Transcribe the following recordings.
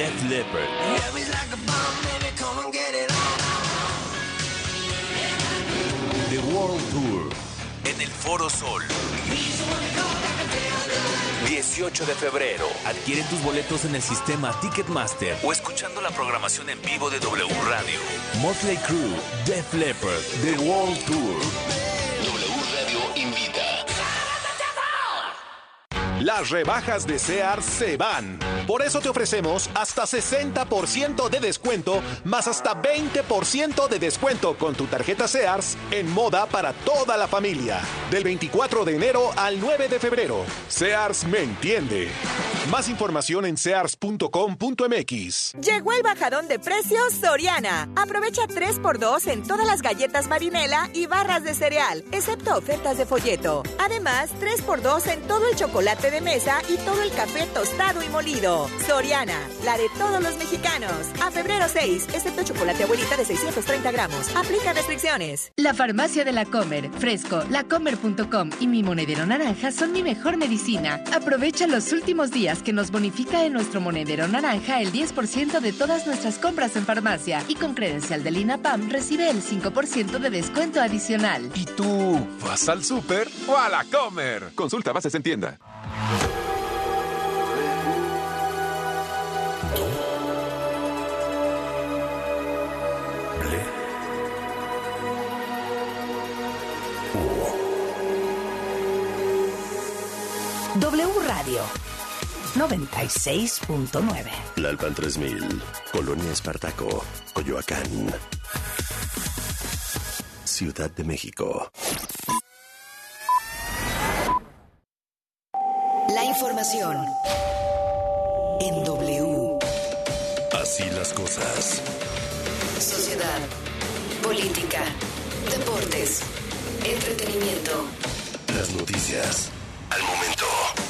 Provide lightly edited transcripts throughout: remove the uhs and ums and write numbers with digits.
Def Leppard. The World Tour en el Foro Sol. 18 de febrero. Adquiere tus boletos en el sistema Ticketmaster o escuchando la programación en vivo de W Radio. Motley Crue, Def Leppard, The World Tour. W Radio invita. Las rebajas de Sears se van. Por eso te ofrecemos hasta 60% de descuento, más hasta 20% de descuento con tu tarjeta Sears en moda para toda la familia. Del 24 de enero al 9 de febrero. Sears me entiende. Más información en sears.com.mx. Llegó el bajadón de precios Soriana. Aprovecha 3x2 en todas las galletas Marinela y barras de cereal, excepto ofertas de folleto. Además, 3x2 en todo el chocolate de mesa y todo el café tostado y molido. Soriana, la de todos los mexicanos. A febrero 6, excepto chocolate abuelita de 630 gramos. Aplica restricciones. La farmacia de La Comer, Fresco, lacomer.com y mi monedero naranja son mi mejor medicina. Aprovecha los últimos días que nos bonifica en nuestro monedero naranja el 10% de todas nuestras compras en farmacia. Y con credencial del INAPAM recibe el 5% de descuento adicional. ¿Y tú vas al súper o a La Comer? Consulta bases en tienda. W Radio 96.9. Tlalpan 3000, Colonia Espartaco, Coyoacán, Ciudad de México. La información en W. Así las cosas. Sociedad, política, deportes, entretenimiento. Las noticias al momento.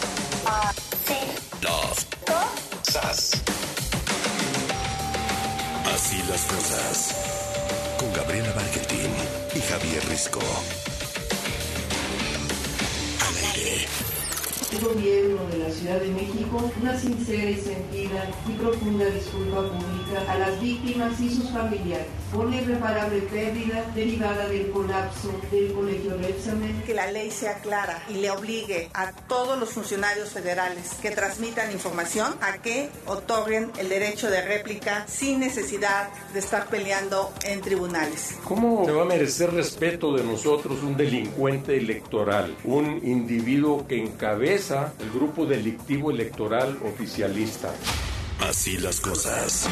Las cosas. Así las cosas. Con Gabriela Barquetín y Javier Risco. Al aire. El gobierno de la Ciudad de México, una sincera y sentida y profunda disculpa pública a las víctimas y sus familiares por la irreparable pérdida derivada del colapso del Colegio Repsamen. Que la ley sea clara y le obligue a todos los funcionarios federales que transmitan información a que otorguen el derecho de réplica sin necesidad de estar peleando en tribunales. ¿Cómo se va a merecer respeto de nosotros un delincuente electoral, un individuo que encabeza el grupo delictivo electoral oficialista? Así las cosas.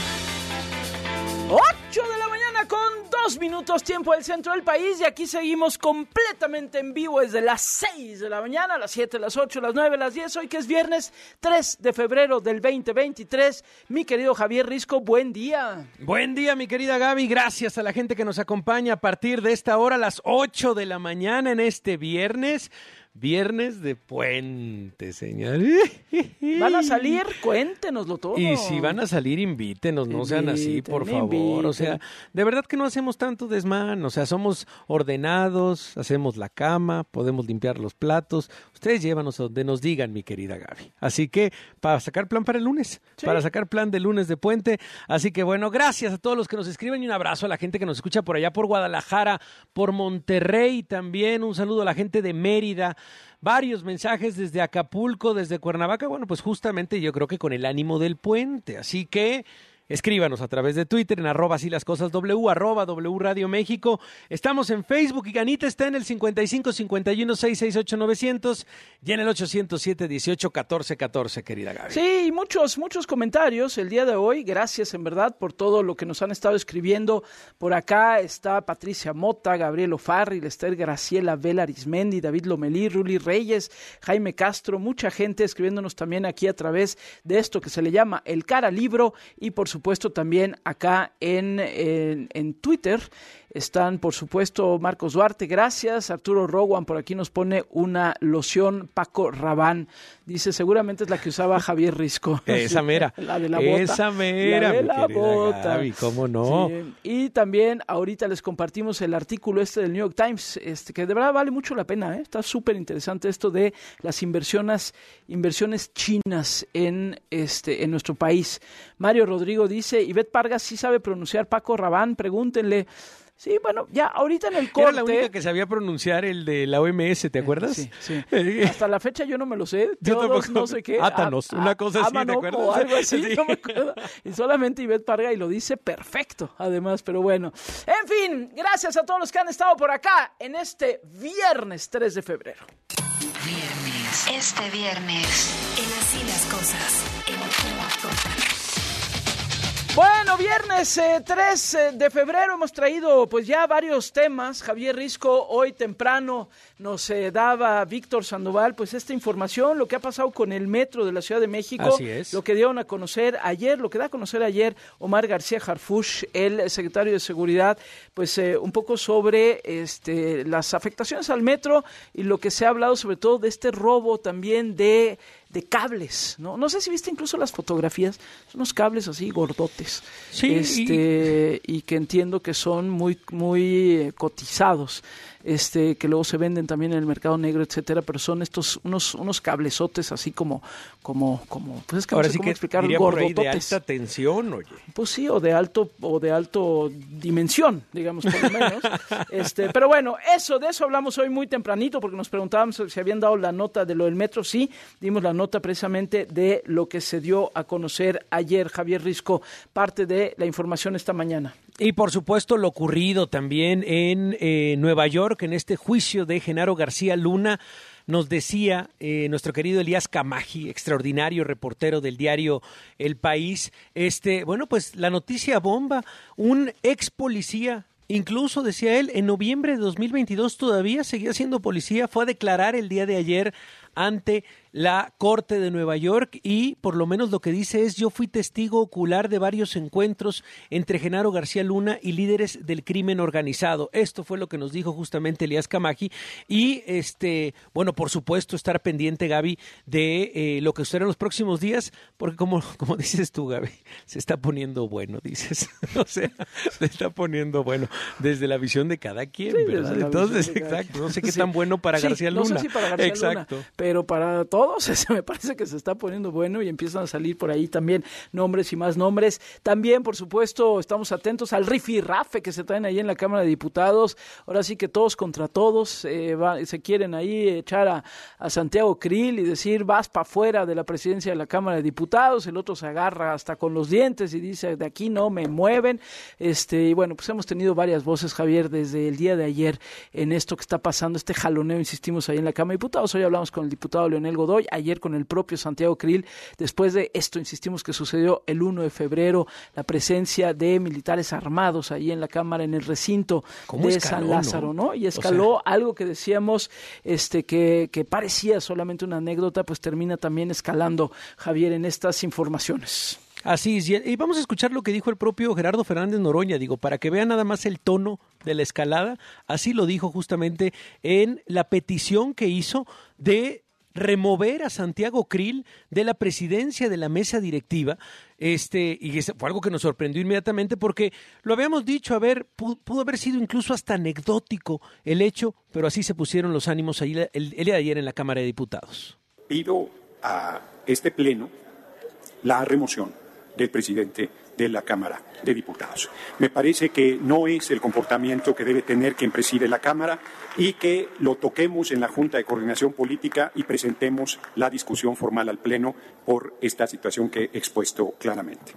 8 de la mañana con 2 minutos, tiempo del centro del país, y aquí seguimos completamente en vivo desde las 6 de la mañana, las 7, las 8, las 9, las 10, hoy que es viernes 3 de febrero del 2023. Mi querido Javier Risco, buen día. Buen día, mi querida Gaby, gracias a la gente que nos acompaña a partir de esta hora, las 8 de la mañana en este viernes. Viernes de puente, señor. ¿Van a salir? Cuéntenoslo todo. Y si van a salir, invítenos, no sean así, por favor. O sea, de verdad que no hacemos tanto desmán. O sea, somos ordenados, hacemos la cama, podemos limpiar los platos. Ustedes llévanos a donde nos digan, mi querida Gaby. Así que, para sacar plan para el lunes, ¿sí? Para sacar plan de lunes de puente. Así que, bueno, gracias a todos los que nos escriben y un abrazo a la gente que nos escucha por allá, por Guadalajara, por Monterrey también. Un saludo a la gente de Mérida. Varios mensajes desde Acapulco, desde Cuernavaca, bueno, pues justamente yo creo que con el ánimo del puente, así que escríbanos a través de Twitter en @asílascosasw, @W Radio México. Estamos en Facebook y Ganita está en el 55 51 668 900 y en el 807 18 14 14, querida Gaby. Sí, muchos comentarios el día de hoy. Gracias en verdad por todo lo que nos han estado escribiendo. Por acá está Patricia Mota, Gabriel Ofarri, Lester Graciela, Vela Arismendi, David Lomelí, Ruli Reyes, Jaime Castro, mucha gente escribiéndonos también aquí a través de esto que se le llama El Cara Libro, y por supuesto también acá en Twitter. Están, por supuesto, Marcos Duarte, gracias. Arturo Rowan por aquí nos pone una loción Paco Rabanne. Dice, seguramente es la que usaba Javier Risco. Esa mera. La de la bota. Esa mera, la de la bota. Gaby, ¿cómo no? Sí. Y también ahorita les compartimos el artículo del New York Times, que de verdad vale mucho la pena, ¿eh? Está súper interesante esto de las inversiones chinas en nuestro país. Mario Rodrigo dice, Ivette Parga sí sabe pronunciar Paco Rabanne, pregúntenle. Sí, bueno, ya ahorita en el corte... Era la única que sabía pronunciar el de la OMS, ¿te acuerdas? Sí. Hasta la fecha yo no me lo sé. Yo tampoco. No sé qué. Átanos, una cosa así, ¿te acuerdas? O algo así, sí. No me acuerdo. Y solamente Ivette Parga y lo dice perfecto, además, pero bueno. En fin, gracias a todos los que han estado por acá en este viernes 3 de febrero. Este viernes, en Así las Cosas, en Bueno, viernes 3 de febrero hemos traído pues ya varios temas. Javier Risco hoy temprano nos daba Víctor Sandoval pues esta información, lo que ha pasado con el metro de la Ciudad de México. Así es. Lo que dieron a conocer ayer, lo que da a conocer ayer Omar García Harfuch, el secretario de Seguridad, pues un poco sobre las afectaciones al metro y lo que se ha hablado sobre todo de este robo también de cables, ¿no? No sé si viste incluso las fotografías, son unos cables así gordotes. Sí. Y que entiendo que son muy cotizados, que luego se venden también en el mercado negro, etcétera, pero son unos cablezotes así como pues es que ahora no sé sí cómo que explicar, gordototes. gordototes. De alta tensión, oye. Pues sí, o de alto dimensión, digamos, por lo menos. Pero bueno, de eso hablamos hoy muy tempranito, porque nos preguntábamos si habían dado la nota de lo del metro. Sí, dimos la nota precisamente de lo que se dio a conocer ayer. Javier Risco, parte de la información esta mañana. Y por supuesto lo ocurrido también en Nueva York, en este juicio de Genaro García Luna. Nos decía nuestro querido Elías Camaji, extraordinario reportero del diario El País, pues la noticia bomba, un ex policía, incluso decía él, en noviembre de 2022 todavía seguía siendo policía, fue a declarar el día de ayer ante la Corte de Nueva York y por lo menos lo que dice es: yo fui testigo ocular de varios encuentros entre Genaro García Luna y líderes del crimen organizado. Esto fue lo que nos dijo justamente Elías Camaji y bueno, por supuesto estar pendiente, Gaby, de lo que sucederá en los próximos días, porque como dices tú, Gaby, se está poniendo bueno, dices. O sea, se está poniendo bueno desde la visión de cada quien, sí, ¿verdad? Entonces, exacto, no sé qué tan bueno para García Luna. No sé si para García Luna, pero para todos me parece que se está poniendo bueno y empiezan a salir por ahí también nombres y más nombres. También, por supuesto, estamos atentos al rifirrafe que se traen ahí en la Cámara de Diputados. Ahora sí que todos contra todos se quieren ahí echar a Santiago Krill y decir: vas para afuera de la presidencia de la Cámara de Diputados. El otro se agarra hasta con los dientes y dice: de aquí no me mueven. Y bueno, pues hemos tenido varias voces, Javier, desde el día de ayer en esto que está pasando, este jaloneo, insistimos, ahí en la Cámara de Diputados. Hoy hablamos con el diputado Leonel Godoy, ayer con el propio Santiago Krill, después de esto, insistimos, que sucedió el 1 de febrero, la presencia de militares armados ahí en la Cámara, en el recinto de escaló, San Lázaro, ¿no? Y escaló algo que decíamos que parecía solamente una anécdota, pues termina también escalando, Javier, en estas informaciones. Así es, y vamos a escuchar lo que dijo el propio Gerardo Fernández Noroña, para que vean nada más el tono de la escalada. Así lo dijo justamente en la petición que hizo de remover a Santiago Krill de la presidencia de la mesa directiva, y fue algo que nos sorprendió inmediatamente porque lo habíamos dicho, pudo haber sido incluso hasta anecdótico el hecho, pero así se pusieron los ánimos ahí el día de ayer en la Cámara de Diputados. Pido a este pleno la remoción del presidente de la Cámara de Diputados. Me parece que no es el comportamiento que debe tener quien preside la Cámara y que lo toquemos en la Junta de Coordinación Política y presentemos la discusión formal al Pleno por esta situación que he expuesto claramente.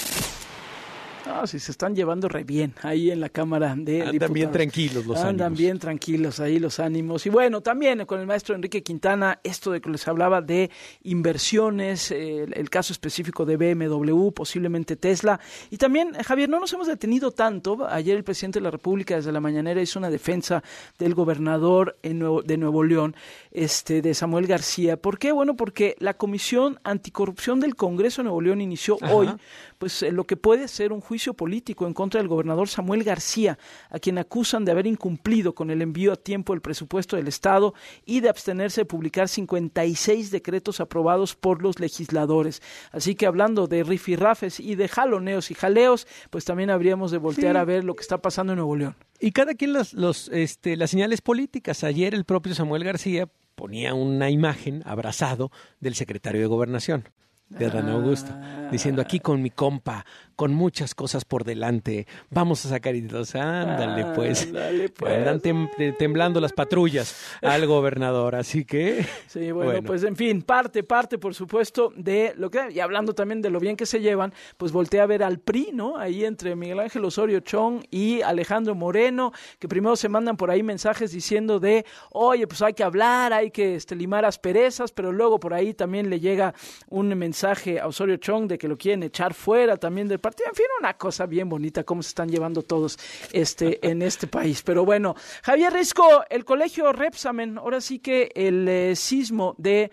No, si se están llevando re bien ahí en la Cámara de Diputados. Andan bien tranquilos los ánimos. Andan bien tranquilos ahí los ánimos. Y bueno, también con el maestro Enrique Quintana, esto de que les hablaba de inversiones, el caso específico de BMW, posiblemente Tesla. Y también, Javier, no nos hemos detenido tanto. Ayer el presidente de la República desde la mañanera hizo una defensa del gobernador de Nuevo León, de Samuel García. ¿Por qué? Bueno, porque la Comisión Anticorrupción del Congreso de Nuevo León inició hoy, pues lo que puede ser un juicio juicio político en contra del gobernador Samuel García, a quien acusan de haber incumplido con el envío a tiempo del presupuesto del Estado y de abstenerse de publicar 56 decretos aprobados por los legisladores. Así que hablando de rifirrafes y de jaloneos y jaleos, pues también habríamos de voltear a ver lo que está pasando en Nuevo León. Y cada quien las señales políticas. Ayer el propio Samuel García ponía una imagen abrazado del secretario de Gobernación, de Adán Augusto, diciendo aquí con mi compa, con muchas cosas por delante, vamos a sacar y dos, ándale pues. Andan temblando las patrullas al gobernador, así que... Sí, bueno, pues en fin, parte por supuesto de lo que, y hablando también de lo bien que se llevan, pues voltea a ver al PRI, ¿no? Ahí entre Miguel Ángel Osorio Chong y Alejandro Moreno, que primero se mandan por ahí mensajes diciendo de, oye, pues hay que hablar, hay que limar asperezas, pero luego por ahí también le llega un mensaje a Osorio Chong de que lo quieren echar fuera también del partido. En fin, una cosa bien bonita cómo se están llevando todos en este país. Pero bueno, Javier Risco, el colegio Repsamen, ahora sí que el sismo de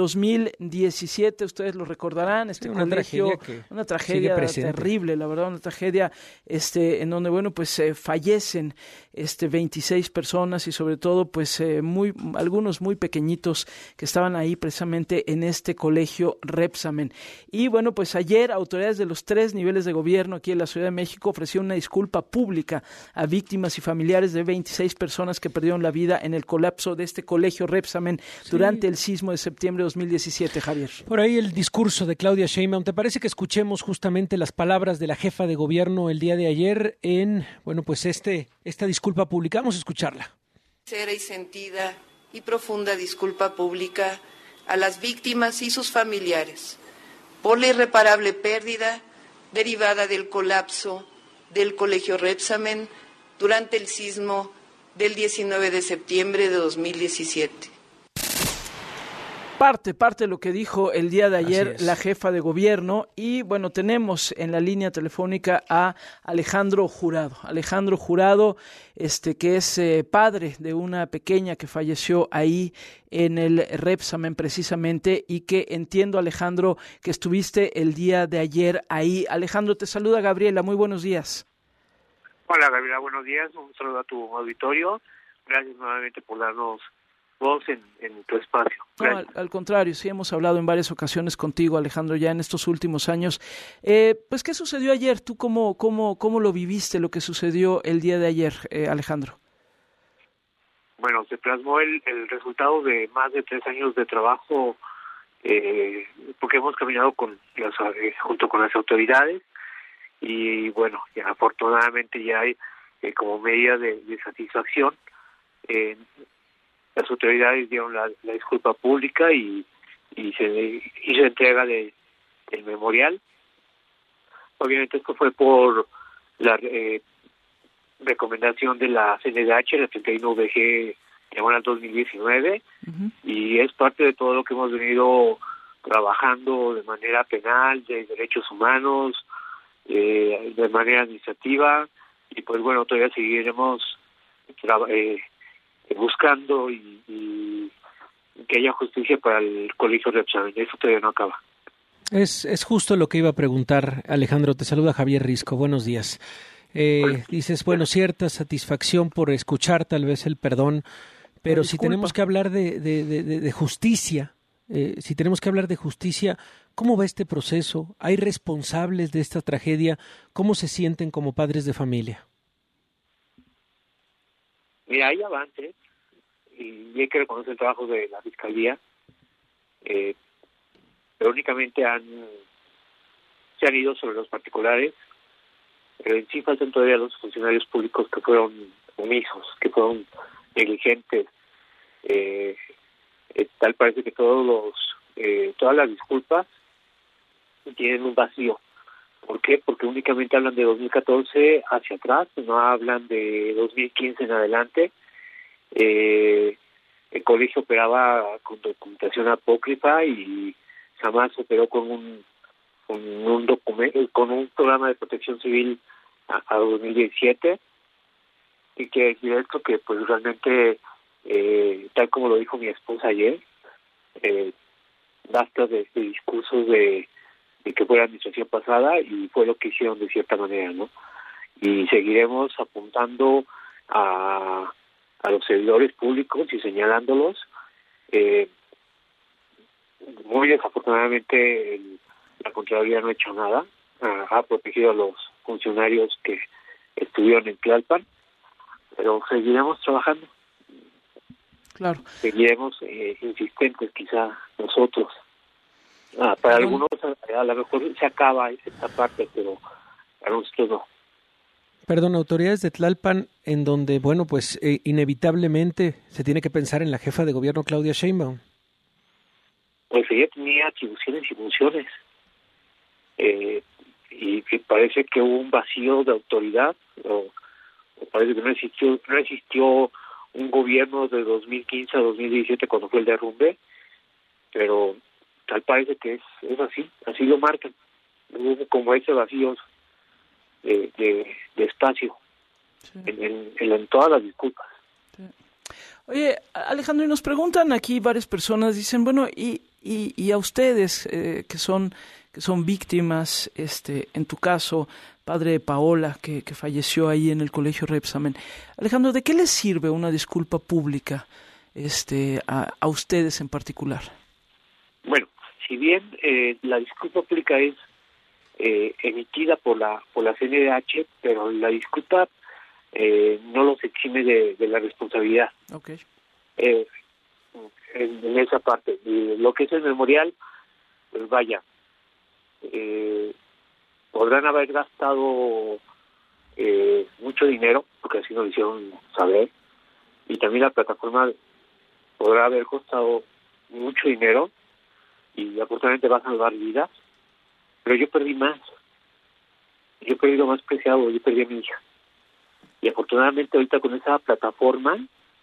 2017, ustedes lo recordarán, una tragedia terrible, la verdad, una tragedia en donde, bueno, pues fallecen 26 personas y sobre todo, pues algunos muy pequeñitos que estaban ahí precisamente en este colegio Repsamen. Y bueno, pues ayer autoridades de los 3 niveles de gobierno aquí en la Ciudad de México ofrecieron una disculpa pública a víctimas y familiares de 26 personas que perdieron la vida en el colapso de este colegio Repsamen durante el sismo de septiembre de 2017, Javier. Por ahí el discurso de Claudia Sheinbaum. ¿Te parece que escuchemos justamente las palabras de la jefa de gobierno el día de ayer en, bueno, pues esta disculpa pública? Vamos a escucharla. Sincera y sentida y profunda disculpa pública a las víctimas y sus familiares por la irreparable pérdida derivada del colapso del colegio Repsamen durante el sismo del 19 de septiembre de 2017. Parte de lo que dijo el día de ayer la jefa de gobierno. Y bueno, tenemos en la línea telefónica a Alejandro Jurado. Alejandro Jurado, que es padre de una pequeña que falleció ahí en el Repsamen precisamente, y que entiendo, Alejandro, que estuviste el día de ayer ahí. Alejandro, te saluda Gabriela, muy buenos días. Hola Gabriela, buenos días, un saludo a tu auditorio, gracias nuevamente por darnos voz en tu espacio. No, al contrario, sí hemos hablado en varias ocasiones contigo, Alejandro, ya en estos últimos años. Pues, ¿qué sucedió ayer? ¿Tú cómo lo viviste, lo que sucedió el día de ayer, Alejandro? Bueno, se plasmó el resultado de más de 3 años de trabajo, porque hemos caminado junto con las autoridades, y bueno, ya afortunadamente ya hay como medida de satisfacción. Las autoridades dieron la disculpa pública y se hizo entrega del memorial. Obviamente esto fue por la recomendación de la CNDH, la 31VG diagonal 2019, y es parte de todo lo que hemos venido trabajando de manera penal, de derechos humanos, de manera administrativa, y pues bueno, todavía seguiremos buscando y que haya justicia para el colegio Repsamen. Eso todavía no acaba. Es justo lo que iba a preguntar, Alejandro. Te saluda Javier Risco. Buenos días. Dices, bueno, cierta satisfacción por escuchar tal vez el perdón, pero si tenemos que hablar de justicia, ¿cómo va este proceso? ¿Hay responsables de esta tragedia? ¿Cómo se sienten como padres de familia? Mira, hay avances y hay que reconocer el trabajo de la Fiscalía, pero únicamente se han ido sobre los particulares, pero en sí faltan todavía los funcionarios públicos que fueron omisos, que fueron negligentes. Tal parece que todas las disculpas tienen un vacío. ¿Por qué? Porque únicamente hablan de 2014 hacia atrás, no hablan de 2015 en adelante. El colegio operaba con documentación apócrifa y jamás operó con un documento, con un programa de protección civil a 2017. Y quiere decir esto que pues realmente, tal como lo dijo mi esposa ayer, basta de discursos de que fue la administración pasada y fue lo que hicieron de cierta manera, ¿no? Y seguiremos apuntando a los servidores públicos y señalándolos. Muy desafortunadamente la Contraloría no ha hecho nada, ha protegido a los funcionarios que estuvieron en Tlalpan, pero seguiremos trabajando. Claro. Seguiremos insistentes quizá nosotros. Para algunos a lo mejor se acaba esta parte, pero para nosotros no. Perdón, autoridades de Tlalpan, en donde, bueno, pues inevitablemente se tiene que pensar en la jefa de gobierno Claudia Sheinbaum. Pues ella tenía atribuciones y funciones. Y que parece que hubo un vacío de autoridad, o parece que no existió un gobierno de 2015 a 2017 cuando fue el derrumbe, pero tal parece que es así lo marcan. Hubo como ese vacío de espacio en todas las disculpas. Sí. Oye, Alejandro, y nos preguntan aquí varias personas, dicen, bueno, y a ustedes que son víctimas, en tu caso, padre de Paola, que falleció ahí en el colegio Repsamen. Alejandro, ¿de qué les sirve una disculpa pública a ustedes en particular? Bueno, si bien la disculpa pública es emitida por la CNDH, pero la disculpa no los exime de la responsabilidad. Okay. En esa parte. Y lo que es el memorial, pues vaya, podrán haber gastado mucho dinero, porque así nos lo hicieron saber, y también la plataforma podrá haber costado mucho dinero, y afortunadamente va a salvar vidas, pero yo perdí más. Yo perdí lo más preciado, yo perdí a mi hija. Y afortunadamente ahorita con esa plataforma,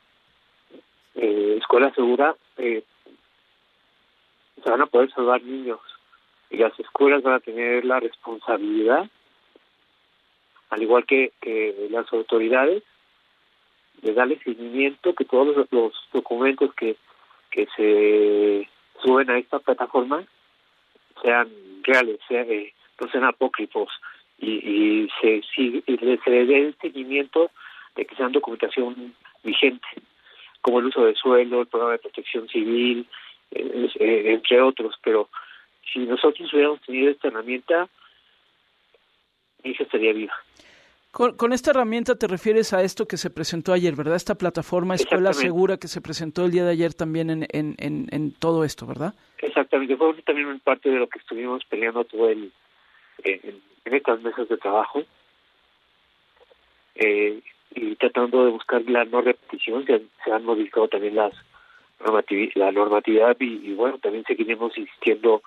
Escuela Segura, se van a poder salvar niños. Y las escuelas van a tener la responsabilidad, al igual que las autoridades, de darle seguimiento, que todos los documentos que se suben a esta plataforma sean reales, no sean apócrifos, y se le dé el seguimiento de que sean documentación vigente, como el uso de suelo, el programa de protección civil, entre otros. Pero si nosotros hubiéramos tenido esta herramienta, mi hija estaría viva. Con esta herramienta te refieres a esto que se presentó ayer, ¿verdad? Esta plataforma Escuela Segura que se presentó el día de ayer también en todo esto, ¿verdad? Exactamente, fue también parte de lo que estuvimos peleando todo en estas mesas de trabajo, y tratando de buscar la no repetición. Se han modificado también la normatividad y bueno, también seguiremos insistiendo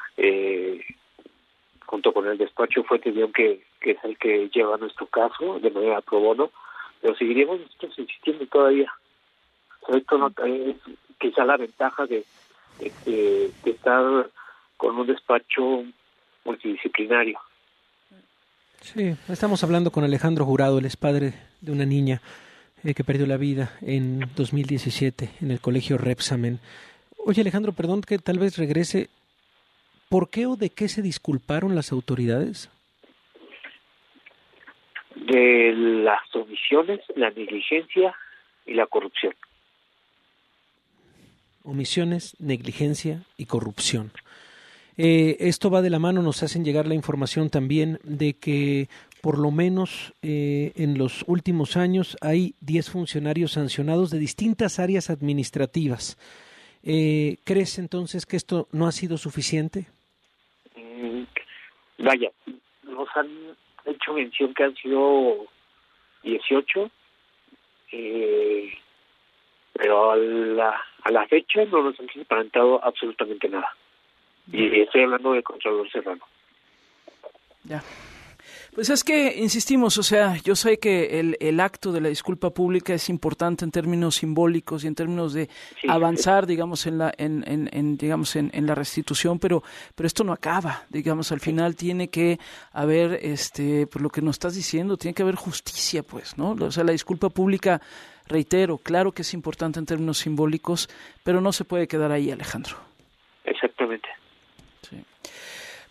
junto con el despacho Fuentes León, que es el que lleva nuestro caso de manera pro bono, pero seguiremos nosotros insistiendo todavía. Esto no es quizá la ventaja de estar con un despacho multidisciplinario. Sí, estamos hablando con Alejandro Jurado, él es padre de una niña que perdió la vida en 2017 en el colegio Repsamen. Oye, Alejandro, perdón que tal vez regrese. ¿Por qué o de qué se disculparon las autoridades? De las omisiones, la negligencia y la corrupción. Omisiones, negligencia y corrupción. Esto va de la mano, nos hacen llegar la información también de que por lo menos en los últimos años hay 10 funcionarios sancionados de distintas áreas administrativas. ¿Crees entonces que esto no ha sido suficiente? Vaya, nos han hecho mención que han sido 18, pero a la fecha no nos han transparentado absolutamente nada. Y estoy hablando del Contralor Serrano. Ya. Pues es que, insistimos, o sea, yo sé que el acto de la disculpa pública es importante en términos simbólicos y en términos de avanzar, digamos, en la restitución, pero esto no acaba, digamos, al final tiene que haber, por lo que nos estás diciendo, tiene que haber justicia, pues, ¿no? O sea, la disculpa pública, reitero, claro que es importante en términos simbólicos, pero no se puede quedar ahí, Alejandro. Exactamente. Sí.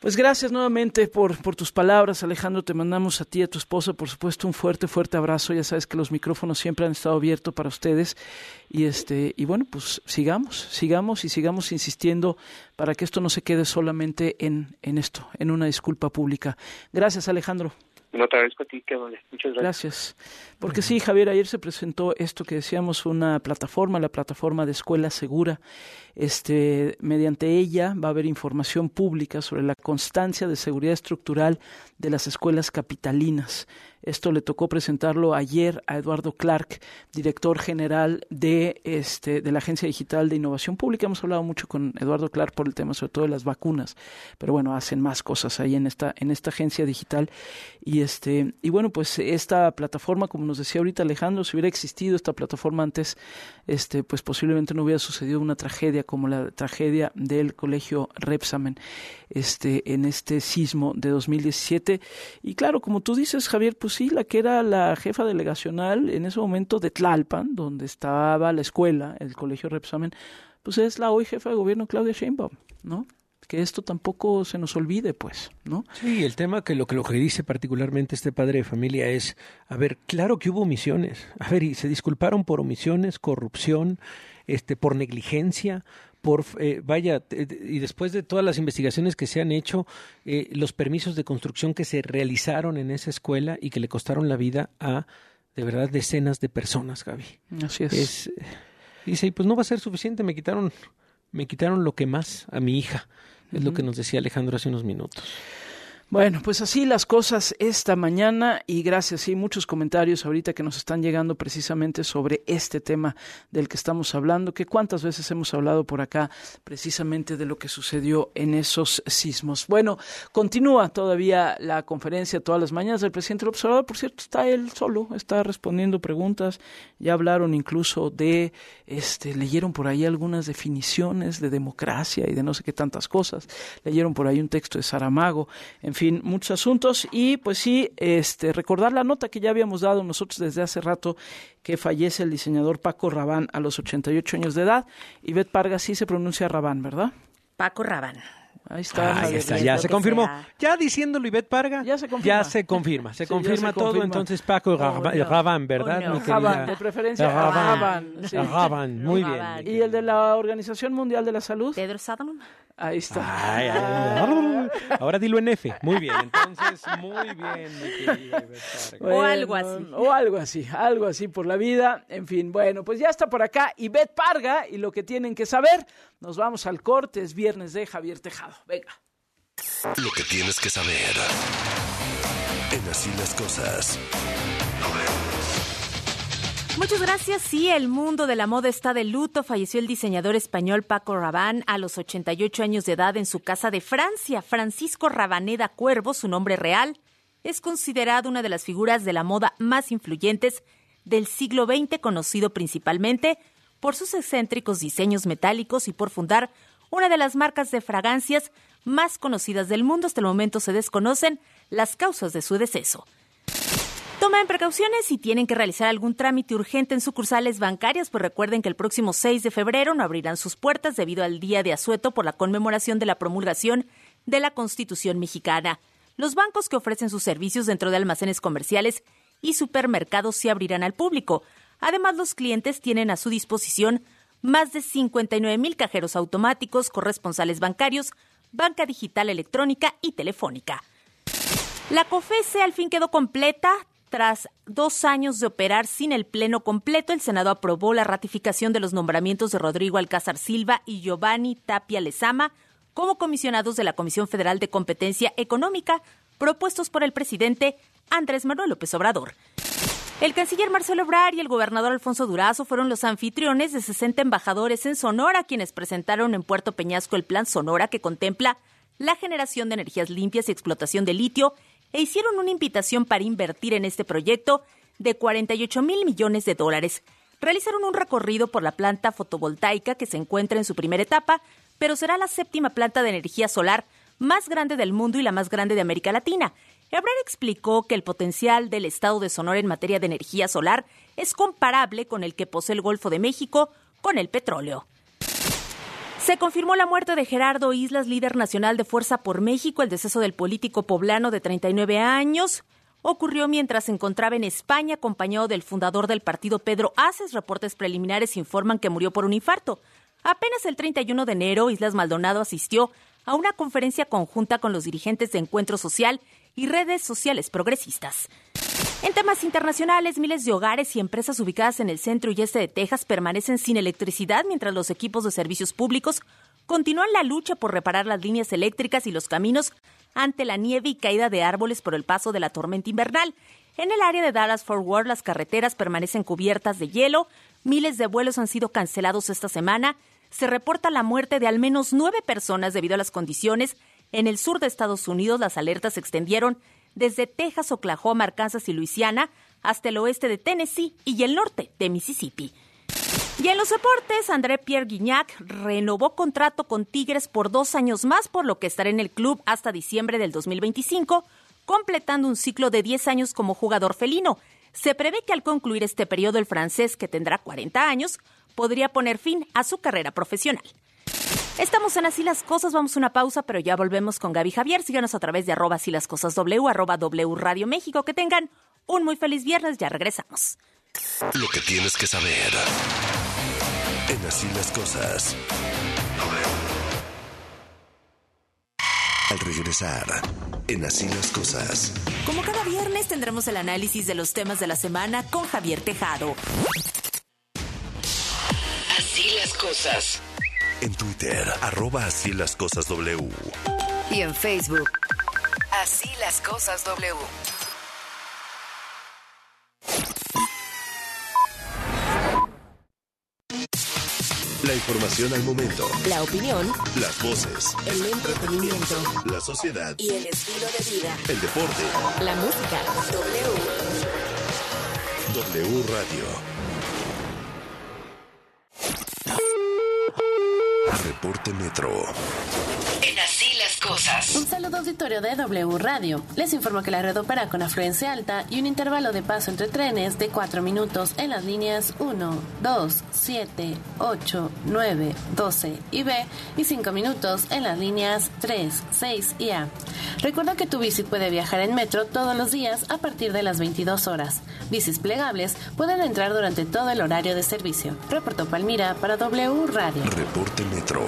Pues gracias nuevamente por tus palabras, Alejandro. Te mandamos a ti y a tu esposa, por supuesto, un fuerte abrazo. Ya sabes que los micrófonos siempre han estado abiertos para ustedes. Y bueno, pues sigamos insistiendo para que esto no se quede solamente en esto, en una disculpa pública. Gracias, Alejandro. No te agradezco a ti, que vale. Muchas gracias. Porque sí, Javier, ayer se presentó esto que decíamos, una plataforma, la plataforma de Escuela Segura. Mediante ella va a haber información pública sobre la constancia de seguridad estructural de las escuelas capitalinas. Esto le tocó presentarlo ayer a Eduardo Clark, director general de la Agencia Digital de Innovación Pública. Hemos hablado mucho con Eduardo Clark por el tema, sobre todo de las vacunas, pero bueno, hacen más cosas ahí en esta agencia digital. Y bueno, pues esta plataforma, como nos decía ahorita Alejandro, si hubiera existido esta plataforma antes, pues posiblemente no hubiera sucedido una tragedia como la tragedia del colegio Repsamen en este sismo de 2017. Y claro, como tú dices, Javier, pues sí, la que era la jefa delegacional en ese momento de Tlalpan, donde estaba la escuela, el colegio Repsamen, pues es la hoy jefa de gobierno Claudia Sheinbaum, ¿no? Que esto tampoco se nos olvide, pues, ¿no? Sí, el tema que lo que dice particularmente este padre de familia es, a ver, claro que hubo omisiones, a ver, y se disculparon por omisiones, corrupción, por negligencia, y después de todas las investigaciones que se han hecho, los permisos de construcción que se realizaron en esa escuela y que le costaron la vida a, de verdad, decenas de personas, Gaby. Así es. Dice, pues no va a ser suficiente, me quitaron lo que más a mi hija. Es lo que nos decía Alejandro hace unos minutos. Bueno, pues así las cosas esta mañana y gracias, sí, muchos comentarios ahorita que nos están llegando precisamente sobre este tema del que estamos hablando, que cuántas veces hemos hablado por acá precisamente de lo que sucedió en esos sismos. Bueno, continúa todavía la conferencia todas las mañanas del presidente López Obrador, por cierto, está él solo, está respondiendo preguntas, ya hablaron incluso de, leyeron por ahí algunas definiciones de democracia y de no sé qué tantas cosas, leyeron por ahí un texto de Saramago, en fin, muchos asuntos y pues sí, recordar la nota que ya habíamos dado nosotros desde hace rato que fallece el diseñador Paco Rabanne a los 88 años de edad. Ivette Parga sí se pronuncia Rabanne, ¿verdad? Paco Rabanne. Ahí está. Ahí está, ya se confirmó. Ya diciéndolo Ivette Parga, ya se confirma. Se confirma todo, entonces Paco Rabanne, ¿verdad? No. Rabanne, de preferencia Rabanne. Sí. Rabanne, muy bien. ¿Y el de la Organización Mundial de la Salud? Tedros Adhanom. Ahí está. Ahora dilo en F. Muy bien, entonces, muy bien. Bueno, o algo así. Algo así por la vida. En fin, bueno, pues ya está por acá Ivette Parga y lo que tienen que saber. Nos vamos al corte, es viernes de Javier Tejado. Venga. Lo que tienes que saber. En Así las Cosas. Muchas gracias. Sí, el mundo de la moda está de luto. Falleció el diseñador español Paco Rabanne a los 88 años de edad en su casa de Francia. Francisco Rabaneda Cuervo, su nombre real, es considerado una de las figuras de la moda más influyentes del siglo XX, conocido principalmente por sus excéntricos diseños metálicos y por fundar una de las marcas de fragancias más conocidas del mundo. Hasta el momento se desconocen las causas de su deceso. Tomen precauciones si tienen que realizar algún trámite urgente en sucursales bancarias, pues recuerden que el próximo 6 de febrero no abrirán sus puertas debido al día de asueto por la conmemoración de la promulgación de la Constitución mexicana. Los bancos que ofrecen sus servicios dentro de almacenes comerciales y supermercados se abrirán al público. Además, los clientes tienen a su disposición más de 59,000 cajeros automáticos, corresponsales bancarios, banca digital electrónica y telefónica. La COFESE al fin quedó completa. Tras 2 años de operar sin el pleno completo, el Senado aprobó la ratificación de los nombramientos de Rodrigo Alcázar Silva y Giovanni Tapia Lezama como comisionados de la Comisión Federal de Competencia Económica, propuestos por el presidente Andrés Manuel López Obrador. El canciller Marcelo Ebrard y el gobernador Alfonso Durazo fueron los anfitriones de 60 embajadores en Sonora, quienes presentaron en Puerto Peñasco el Plan Sonora, que contempla la generación de energías limpias y explotación de litio, e hicieron una invitación para invertir en este proyecto de $48,000 millones. Realizaron un recorrido por la planta fotovoltaica que se encuentra en su primera etapa, pero será la 7ª planta de energía solar más grande del mundo y la más grande de América Latina. Ebrard explicó que el potencial del estado de Sonora en materia de energía solar es comparable con el que posee el Golfo de México con el petróleo. Se confirmó la muerte de Gerardo Islas, líder nacional de Fuerza por México. El deceso del político poblano de 39 años ocurrió mientras se encontraba en España, acompañado del fundador del partido, Pedro Aces. Reportes preliminares informan que murió por un infarto. Apenas el 31 de enero, Islas Maldonado asistió a una conferencia conjunta con los dirigentes de Encuentro Social y redes sociales progresistas. En temas internacionales, miles de hogares y empresas ubicadas en el centro y este de Texas permanecen sin electricidad mientras los equipos de servicios públicos continúan la lucha por reparar las líneas eléctricas y los caminos ante la nieve y caída de árboles por el paso de la tormenta invernal. En el área de Dallas-Fort Worth, las carreteras permanecen cubiertas de hielo. Miles de vuelos han sido cancelados esta semana. Se reporta la muerte de al menos 9 personas debido a las condiciones. En el sur de Estados Unidos, las alertas se extendieron desde Texas, Oklahoma, Arkansas y Luisiana hasta el oeste de Tennessee y el norte de Mississippi. Y en los deportes, André-Pierre Gignac renovó contrato con Tigres por 2 años más, por lo que estará en el club hasta diciembre del 2025, completando un ciclo de 10 años como jugador felino. Se prevé que al concluir este periodo, el francés, que tendrá 40 años, podría poner fin a su carrera profesional. Estamos en Así las Cosas, vamos a una pausa, pero ya volvemos con Gaby Javier. Síganos a través de @asílascosasw, @W Radio México. Que tengan un muy feliz viernes, ya regresamos. Lo que tienes que saber en Así las Cosas. Al regresar, en Así las Cosas. Como cada viernes tendremos el análisis de los temas de la semana con Javier Tejado. Así las cosas. En Twitter, @Así las Cosas W. Y en Facebook, Así las Cosas W. La información al momento. La opinión. Las voces. El entretenimiento. La sociedad. Y el estilo de vida. El deporte. La música. W Radio. Reporte Metro. En Así las Cosas. Un saludo auditorio de W Radio. Les informo que la red opera con afluencia alta y un intervalo de paso entre trenes de 4 minutos en las líneas 1, 2, 7, 8, 9, 12 y B y 5 minutos en las líneas 3, 6 y A. Recuerda que tu bici puede viajar en metro todos los días a partir de las 22 horas. Bicis plegables pueden entrar durante todo el horario de servicio. Reportó Palmira para W Radio. Reporte Metro.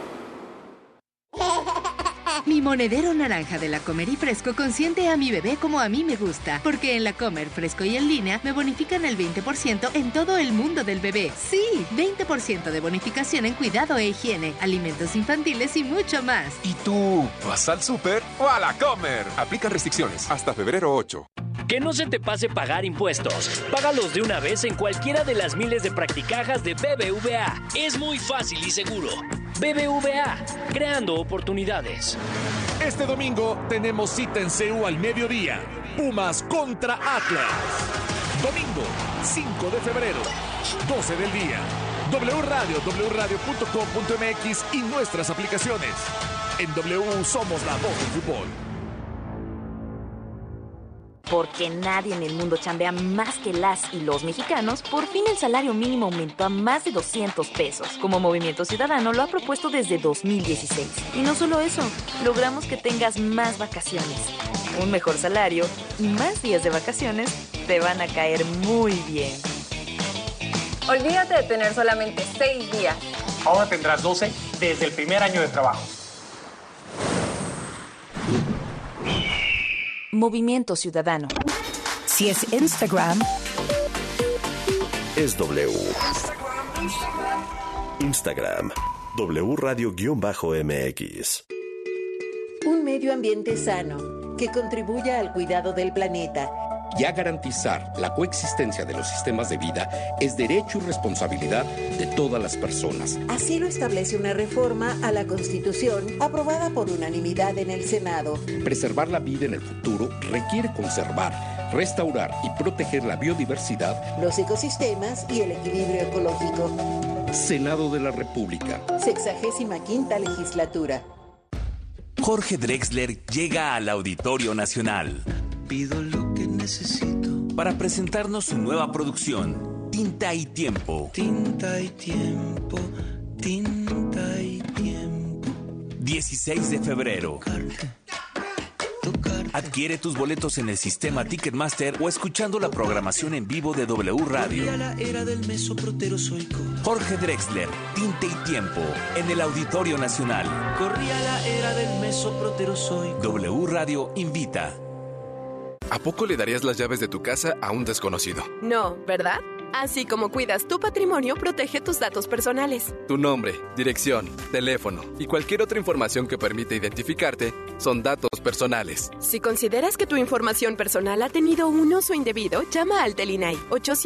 Mi monedero naranja de La Comer y Fresco consiente a mi bebé como a mí me gusta, porque en La Comer, Fresco y en línea me bonifican el 20% en todo el mundo del bebé. Sí, 20% de bonificación en cuidado e higiene, alimentos infantiles y mucho más. ¿Y tú vas al súper o a La Comer? Aplica restricciones hasta febrero 8. Que no se te pase pagar impuestos. Págalos de una vez en cualquiera de las miles de practicajas de BBVA. Es muy fácil y seguro. BBVA, creando oportunidades. Este domingo tenemos cita en CU al mediodía. Pumas contra Atlas. Domingo, 5 de febrero, 12 del día. W Radio, wradio.com.mx y nuestras aplicaciones. En W somos la voz del fútbol. Porque nadie en el mundo chambea más que las y los mexicanos, por fin el salario mínimo aumentó a más de 200 pesos, como Movimiento Ciudadano lo ha propuesto desde 2016. Y no solo eso, logramos que tengas más vacaciones, un mejor salario y más días de vacaciones te van a caer muy bien. Olvídate de tener solamente 6 días. Ahora tendrás 12 desde el primer año de trabajo. Movimiento Ciudadano. Si es Instagram, es W. Instagram, W Radio-MX. Un medio ambiente sano que contribuya al cuidado del planeta. Ya garantizar la coexistencia de los sistemas de vida es derecho y responsabilidad de todas las personas. Así lo establece una reforma a la Constitución aprobada por unanimidad en el Senado. Preservar la vida en el futuro requiere conservar, restaurar y proteger la biodiversidad, los ecosistemas y el equilibrio ecológico. Senado de la República. 65ª legislatura. Jorge Drexler llega al Auditorio Nacional. Pido lo que necesito para presentarnos su nueva producción, Tinta y Tiempo. Tinta y tiempo, tinta y 16 de febrero. Adquiere tus boletos en el sistema Ticketmaster o escuchando la programación en vivo de W Radio. Jorge Drexler, Tinte y Tiempo, en el Auditorio Nacional. Corría la era del mesoproterozoico. W Radio invita. ¿A poco le darías las llaves de tu casa a un desconocido? No, ¿verdad? Así como cuidas tu patrimonio, protege tus datos personales. Tu nombre, dirección, teléfono y cualquier otra información que permita identificarte son datos personales. Si consideras que tu información personal ha tenido un uso indebido, llama al INAI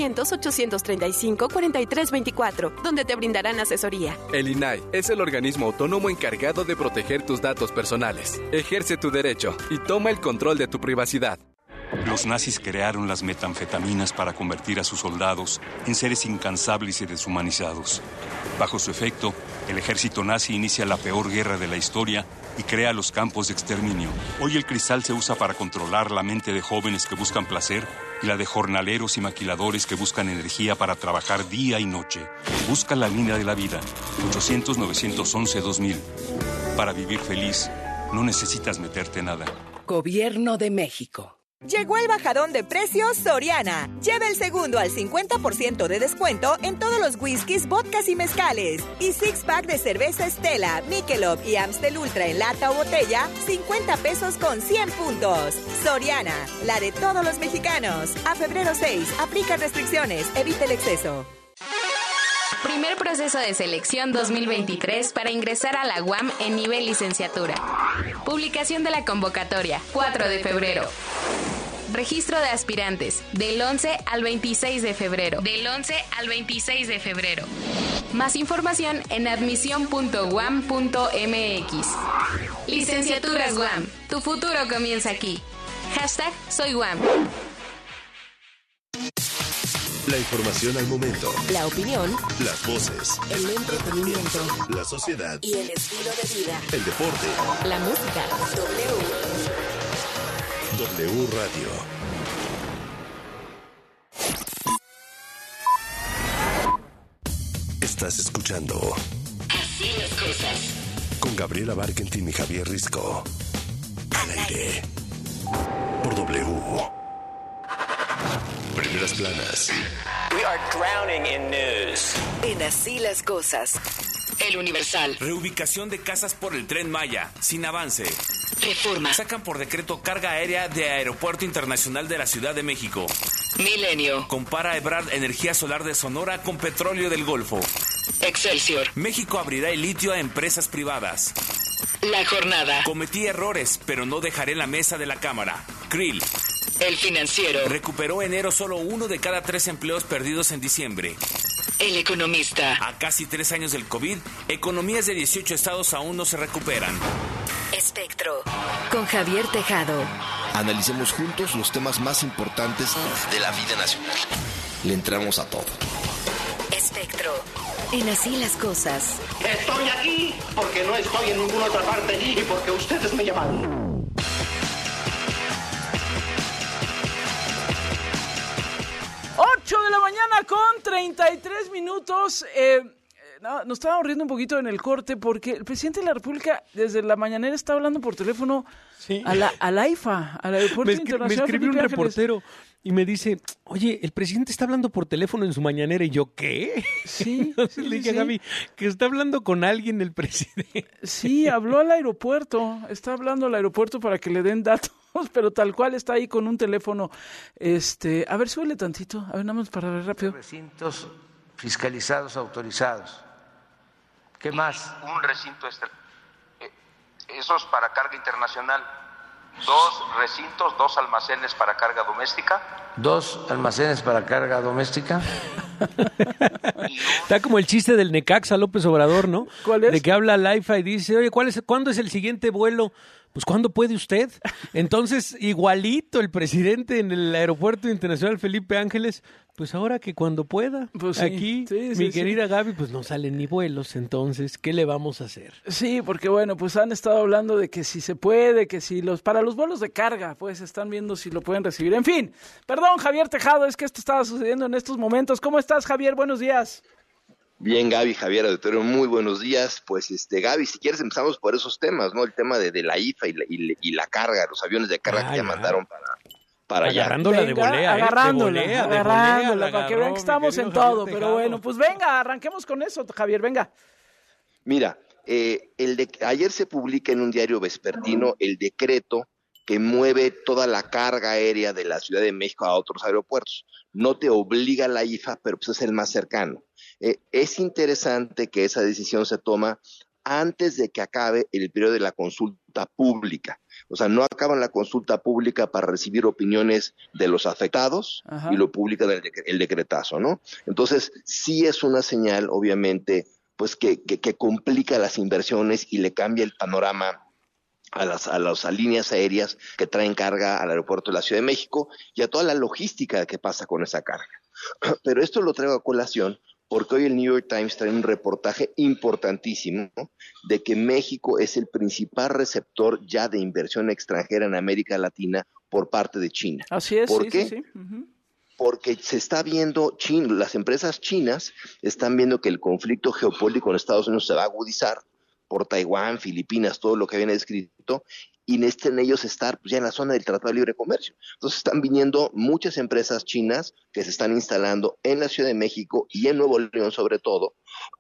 800-835-4324, donde te brindarán asesoría. El INAI es el organismo autónomo encargado de proteger tus datos personales. Ejerce tu derecho y toma el control de tu privacidad. Los nazis crearon las metanfetaminas para convertir a sus soldados en seres incansables y deshumanizados. Bajo su efecto, el ejército nazi inicia la peor guerra de la historia y crea los campos de exterminio. Hoy el cristal se usa para controlar la mente de jóvenes que buscan placer y la de jornaleros y maquiladores que buscan energía para trabajar día y noche. Busca la línea de la vida, 800-911-2000. Para vivir feliz, no necesitas meterte nada. Gobierno de México. Llegó el bajadón de precios Soriana. Lleva el segundo al 50% de descuento en todos los whiskies, vodkas y mezcales. Y six-pack de cerveza Stella, Michelob y Amstel Ultra en lata o botella, 50 pesos con 100 puntos. Soriana, la de todos los mexicanos. A febrero 6, aplica restricciones, evita el exceso. Primer proceso de selección 2023 para ingresar a la UAM en nivel licenciatura. Publicación de la convocatoria, 4 de febrero. Registro de aspirantes, del 11 al 26 de febrero. Más información en admisión.uam.mx. Licenciaturas UAM, tu futuro comienza aquí. #SoyUAM. La información al momento. La opinión. Las voces. El entretenimiento. La sociedad. Y el estilo de vida. El deporte. La música. W Radio. Estás escuchando Así las cosas. con Gabriela Barkentin y Javier Risco. Al aire. Por W. Primeras planas. We are drowning in news. En Así las cosas. El Universal. Reubicación de casas por el Tren Maya, sin avance. Reforma. Sacan por decreto carga aérea de Aeropuerto Internacional de la Ciudad de México. Milenio. Compara Ebrard energía solar de Sonora con petróleo del Golfo. Excelsior. México abrirá el litio a empresas privadas. La Jornada. Cometí errores, pero no dejaré la mesa de la Cámara. Krill. El Financiero. Recuperó enero solo 1 de cada 3 empleos perdidos en diciembre. El Economista. A casi 3 años del COVID, economías de 18 estados aún no se recuperan. Espectro. Con Javier Tejado. Analicemos juntos los temas más importantes de la vida nacional. Le entramos a todo. Espectro. En Así las cosas. Estoy aquí porque no estoy en ninguna otra parte y porque ustedes me llamaron. De la mañana con 33 minutos. Nos estábamos riendo un poquito en el corte porque el presidente de la República desde la mañanera está hablando por teléfono a la AIFA, al Aeropuerto Internacional. Me escribió un Felipe reportero y me dice, oye, el presidente está hablando por teléfono en su mañanera. Y yo, ¿qué? Sí. Entonces le dije a Gaby que está hablando con alguien el presidente. Sí, habló al aeropuerto, está hablando al aeropuerto para que le den datos, pero tal cual está ahí con un teléfono. A ver, súbele tantito, a ver, nada más para ver rápido. Recintos fiscalizados, autorizados. ¿Qué más? Un recinto esos para carga internacional. 2 recintos, 2 almacenes para carga doméstica. 2 almacenes para carga doméstica. Está como el chiste del Necaxa López Obrador, ¿no? ¿Cuál es? De que habla la AIFA y dice, oye, ¿cuándo es el siguiente vuelo? Pues, ¿cuándo puede usted? Entonces, igualito el presidente en el Aeropuerto Internacional Felipe Ángeles, pues ahora que cuando pueda. Pues sí, aquí, mi querida Gaby, pues no salen ni vuelos, entonces, ¿qué le vamos a hacer? Sí, porque bueno, pues han estado hablando de que si se puede, que si para los vuelos de carga, pues están viendo si lo pueden recibir. En fin, perdón, Javier Tejado, es que esto estaba sucediendo en estos momentos. ¿Cómo estás, Javier? Buenos días. Bien, Gaby, Javier, auditorio, muy buenos días. Pues, Gaby, si quieres empezamos por esos temas, ¿no? El tema de la IFA y la carga, los aviones de carga que ya mandaron para allá. Agarrándola de volea, agarrándola, para que vean que estamos en todo. Pero bueno, pues venga, arranquemos con eso, Javier, venga. Mira, ayer se publica en un diario vespertino el decreto que mueve toda la carga aérea de la Ciudad de México a otros aeropuertos. No te obliga la IFA, pero pues es el más cercano. Es interesante que esa decisión se toma antes de que acabe el periodo de la consulta pública. O sea, no acaban la consulta pública para recibir opiniones de los afectados. Ajá. Y lo publican el decretazo, ¿no? Entonces, sí es una señal, obviamente, pues que complica las inversiones y le cambia el panorama a las líneas aéreas que traen carga al aeropuerto de la Ciudad de México y a toda la logística que pasa con esa carga. Pero esto lo traigo a colación porque hoy el New York Times trae un reportaje importantísimo, ¿no?, de que México es el principal receptor ya de inversión extranjera en América Latina por parte de China. Así es. ¿Por qué? Sí. Uh-huh. Porque se está viendo, las empresas chinas están viendo que el conflicto geopolítico en Estados Unidos se va a agudizar por Taiwán, Filipinas, todo lo que habían descrito, y necesitan ellos estar ya en la zona del Tratado de Libre Comercio. Entonces están viniendo muchas empresas chinas que se están instalando en la Ciudad de México y en Nuevo León sobre todo,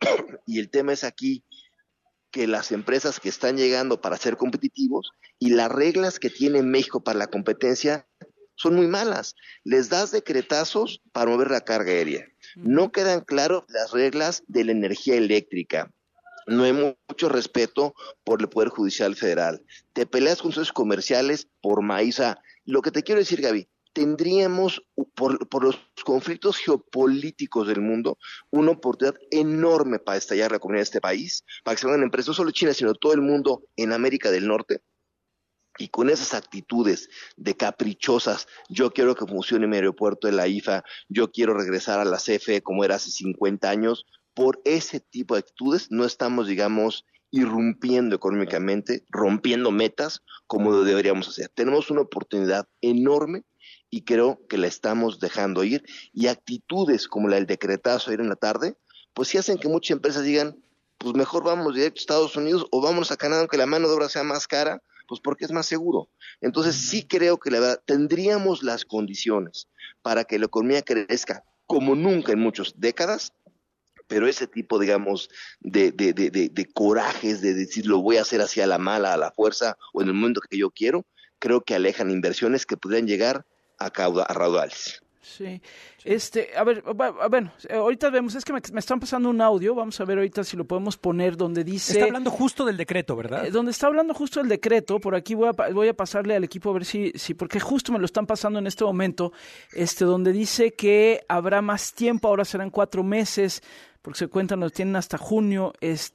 y el tema es aquí que las empresas que están llegando para ser competitivos y las reglas que tiene México para la competencia son muy malas. Les das decretazos para mover la carga aérea. No quedan claras las reglas de la energía eléctrica. No hay mucho respeto por el Poder Judicial Federal. Te peleas con socios comerciales por maíz. O sea, lo que te quiero decir, Gaby, tendríamos, por los conflictos geopolíticos del mundo, una oportunidad enorme para estallar la economía de este país, para que se hagan empresas, no solo China, sino todo el mundo en América del Norte. Y con esas actitudes de caprichosas, yo quiero que funcione mi aeropuerto de la IFA, yo quiero regresar a la CFE como era hace 50 años, por ese tipo de actitudes no estamos, digamos, irrumpiendo económicamente, rompiendo metas como lo deberíamos hacer. Tenemos una oportunidad enorme y creo que la estamos dejando ir, y actitudes como la del decretazo ayer en la tarde, pues sí hacen que muchas empresas digan, pues mejor vamos directo a Estados Unidos o vámonos a Canadá, aunque la mano de obra sea más cara, pues porque es más seguro. Entonces sí creo que la verdad tendríamos las condiciones para que la economía crezca como nunca en muchas décadas, pero ese tipo, digamos, de corajes, de decir lo voy a hacer hacia la mala, a la fuerza o en el momento que yo quiero, creo que alejan inversiones que podrían llegar a raudales. Sí. A ver, bueno, ahorita vemos, es que me están pasando un audio, vamos a ver ahorita si lo podemos poner donde dice... Está hablando justo del decreto, ¿verdad? Donde está hablando justo del decreto, por aquí voy a pasarle al equipo a ver si porque justo me lo están pasando en este momento, donde dice que habrá más tiempo, ahora serán 4 meses, porque se cuentan, lo tienen hasta junio,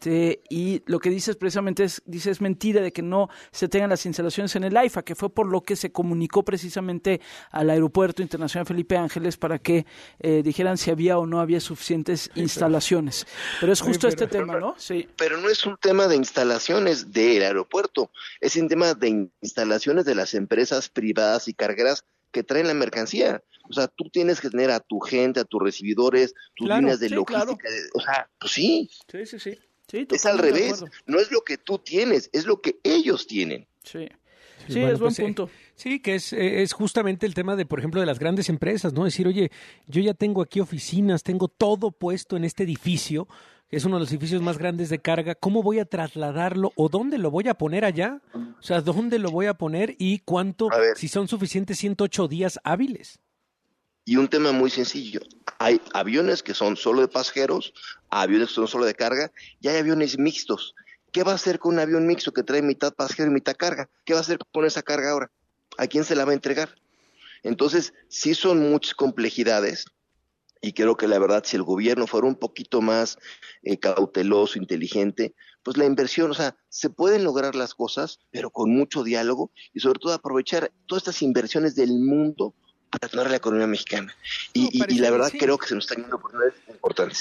y lo que dice precisamente es mentira de que no se tengan las instalaciones en el AIFA, que fue por lo que se comunicó precisamente al Aeropuerto Internacional Felipe Ángeles para que dijeran si había o no había suficientes instalaciones. Pero es justo tema, ¿no? Sí. Pero no es un tema de instalaciones del aeropuerto, es un tema de instalaciones de las empresas privadas y cargueras que traen la mercancía. O sea, tú tienes que tener a tu gente, a tus recibidores, tus líneas de logística. Claro. O sea, pues sí. Sí, es al revés. No es lo que tú tienes, es lo que ellos tienen. Sí, bueno, es buen punto. Sí, que es justamente el tema de, por ejemplo, de las grandes empresas, ¿no? Decir, oye, yo ya tengo aquí oficinas, tengo todo puesto en este edificio, que es uno de los edificios más grandes de carga, ¿cómo voy a trasladarlo o dónde lo voy a poner allá? O sea, ¿dónde lo voy a poner y cuánto, si son suficientes 108 días hábiles? Y un tema muy sencillo, hay aviones que son solo de pasajeros, aviones que son solo de carga, y hay aviones mixtos. ¿Qué va a hacer con un avión mixto que trae mitad pasajero y mitad carga? ¿Qué va a hacer con esa carga ahora? ¿A quién se la va a entregar? Entonces, sí son muchas complejidades, y creo que la verdad, si el gobierno fuera un poquito más cauteloso, inteligente, pues la inversión, o sea, se pueden lograr las cosas, pero con mucho diálogo, y sobre todo aprovechar todas estas inversiones del mundo para tener la economía mexicana. Y la verdad creo que se nos están yendo oportunidades importantes.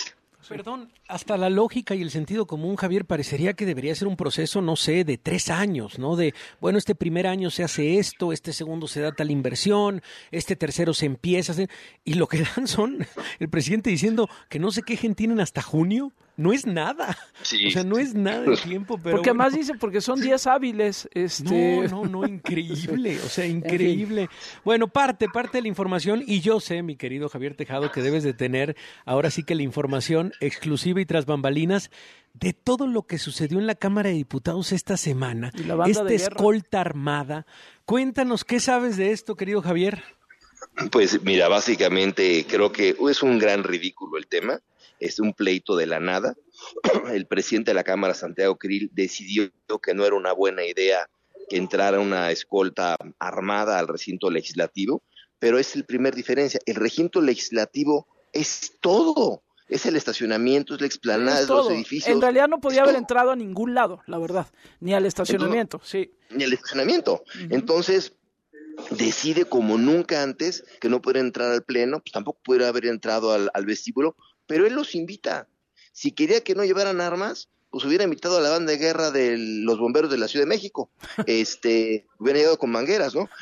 Perdón, hasta la lógica y el sentido común, Javier, parecería que debería ser un proceso, no sé, de 3 años, ¿no? De, bueno, este primer año se hace esto, este segundo se da tal inversión, este tercero se empieza a hacer... Y lo que dan son el presidente diciendo que no se quejen, tienen hasta junio. No es nada. Sí. O sea, no es nada de tiempo, pero... Porque además dice, porque son días hábiles. No, increíble. O sea, increíble. En fin. Bueno, parte de la información, y yo sé, mi querido Javier Tejado, que debes de tener ahora sí que la información exclusiva y tras bambalinas de todo lo que sucedió en la Cámara de Diputados esta semana. Esta escolta armada. Cuéntanos, ¿qué sabes de esto, querido Javier? Pues mira, básicamente creo que es un gran ridículo el tema. Es un pleito de la nada. El presidente de la Cámara, Santiago Krill, decidió que no era una buena idea que entrara una escolta armada al recinto legislativo, pero es el primer diferencia. El recinto legislativo es todo. Es el estacionamiento, es la explanada, es los edificios. En realidad no podía haber entrado a ningún lado, la verdad, ni al estacionamiento. Sí. Ni al estacionamiento. Uh-huh. Entonces, decide como nunca antes que no puede entrar al pleno, pues tampoco pudiera haber entrado al vestíbulo, pero él los invita. Si quería que no llevaran armas, pues hubiera invitado a la banda de guerra de los bomberos de la Ciudad de México. Hubiera llegado con mangueras, ¿no?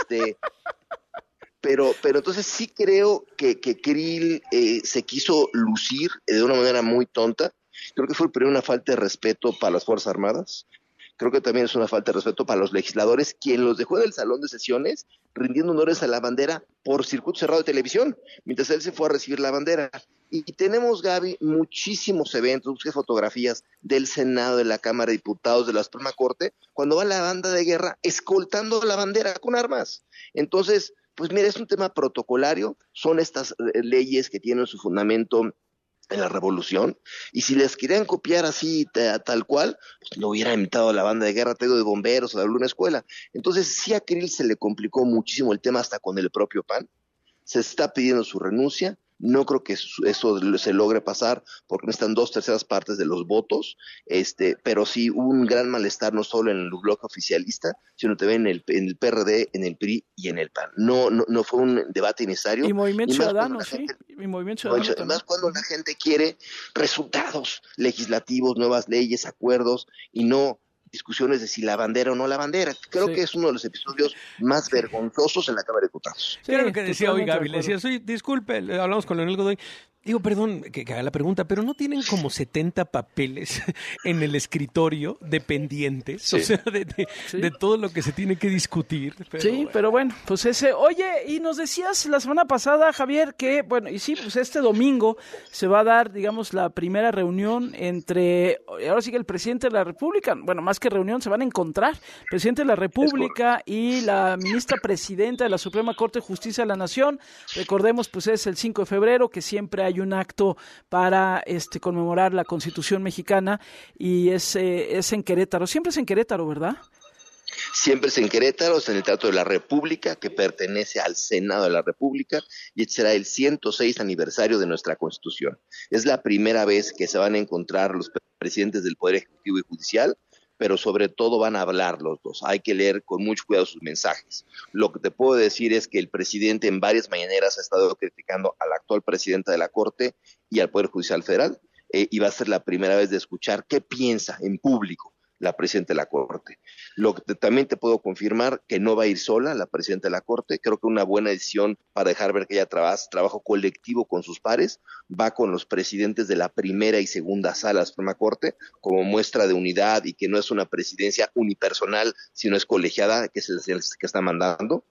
Pero entonces sí creo que Krill se quiso lucir de una manera muy tonta. Creo que fue primero una falta de respeto para las Fuerzas Armadas. Creo que también es una falta de respeto para los legisladores, quien los dejó del salón de sesiones rindiendo honores a la bandera por circuito cerrado de televisión, mientras él se fue a recibir la bandera. Y tenemos, Gaby, muchísimos eventos, busqué fotografías del Senado, de la Cámara de Diputados, de la Suprema Corte, cuando va la banda de guerra escoltando la bandera con armas. Entonces, pues mira, es un tema protocolario, son estas leyes que tienen su fundamento en la revolución, y si les querían copiar así tal cual, pues no hubiera invitado a la banda de guerra, de bomberos, a alguna escuela. Entonces sí, a Krill se le complicó muchísimo el tema hasta con el propio PAN, se está pidiendo su renuncia. No creo que eso se logre pasar porque no están 2/3 partes de los votos, pero sí hubo un gran malestar no solo en el bloque oficialista, sino también en el PRD, en el PRI y en el PAN. No fue un debate innecesario. Y Movimiento Ciudadano, sí. Y Movimiento Ciudadano. Además, cuando la gente quiere resultados legislativos, nuevas leyes, acuerdos, y no discusiones de si la bandera o no la bandera. Creo que es uno de los episodios más vergonzosos en la Cámara de Diputados. Sí, era lo que decía hoy Gaby, le decía, disculpe, hablamos con Leonel Godoy, digo, perdón, que haga la pregunta, pero ¿no tienen como 70 papeles en el escritorio de pendientes? Sí. O sea, de todo lo que se tiene que discutir. Pero bueno, pues oye, y nos decías la semana pasada, Javier, que, bueno, y sí, pues este domingo se va a dar, digamos, la primera reunión entre, ahora sí que el presidente de la República, bueno, más que reunión, se van a encontrar, el presidente de la República y la ministra presidenta de la Suprema Corte de Justicia de la Nación. Recordemos, pues es el 5 de febrero, que siempre hay un acto para conmemorar la Constitución mexicana, y es en Querétaro. Siempre es en Querétaro, ¿verdad? Siempre es en Querétaro, es en el Teatro de la República, que pertenece al Senado de la República, y este será el 106 aniversario de nuestra Constitución. Es la primera vez que se van a encontrar los presidentes del Poder Ejecutivo y Judicial, pero sobre todo van a hablar los dos. Hay que leer con mucho cuidado sus mensajes. Lo que te puedo decir es que el presidente en varias mañaneras ha estado criticando al actual presidente de la Corte y al Poder Judicial Federal, y va a ser la primera vez de escuchar qué piensa en público la presidenta de la Corte. También te puedo confirmar que no va a ir sola la presidenta de la Corte. Creo que una buena decisión para dejar ver que ella trabajo colectivo con sus pares, va con los presidentes de la primera y segunda sala de la Suprema Corte como muestra de unidad, y que no es una presidencia unipersonal, sino es colegiada, que es el que está mandando.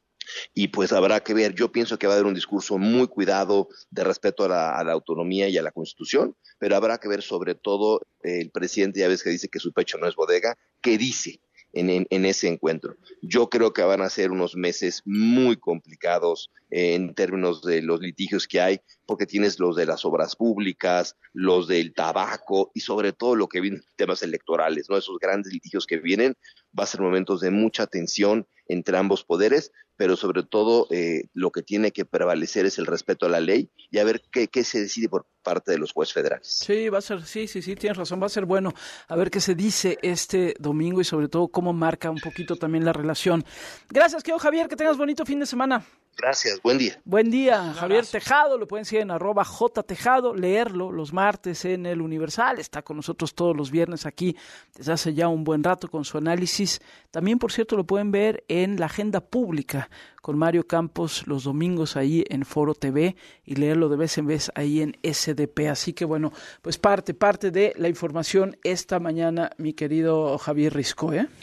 Y pues habrá que ver, yo pienso que va a haber un discurso muy cuidado de respeto a la autonomía y a la Constitución, pero habrá que ver sobre todo el presidente, ya ves que dice que su pecho no es bodega, ¿qué dice en ese encuentro? Yo creo que van a ser unos meses muy complicados en términos de los litigios que hay, porque tienes los de las obras públicas, los del tabaco y sobre todo lo que viene temas electorales, ¿no? Esos grandes litigios que vienen, va a ser momentos de mucha tensión entre ambos poderes, pero sobre todo lo que tiene que prevalecer es el respeto a la ley y a ver qué se decide por parte de los jueces federales. Sí, va a ser, sí, tienes razón, va a ser bueno a ver qué se dice este domingo y sobre todo cómo marca un poquito también la relación. Gracias, querido Javier, que tengas bonito fin de semana. Gracias, buen día. Buen día, Javier Tejado, lo pueden seguir en @jtejado, leerlo los martes en El Universal, está con nosotros todos los viernes aquí desde hace ya un buen rato con su análisis. También, por cierto, lo pueden ver en la agenda pública con Mario Campos los domingos ahí en Foro TV y leerlo de vez en vez ahí en SDP. Así que bueno, pues parte de la información esta mañana, mi querido Javier Risco, ¿eh?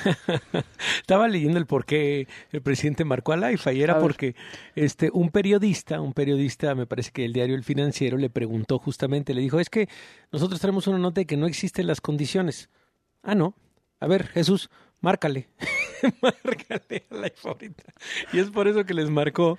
Estaba leyendo el por qué el presidente marcó al AIFA y era porque un periodista, me parece que el diario El Financiero, le preguntó justamente, le dijo, es que nosotros tenemos una nota de que no existen las condiciones. Ah, no. A ver, Jesús, márcale. Márcale al AIFA ahorita. Y es por eso que les marcó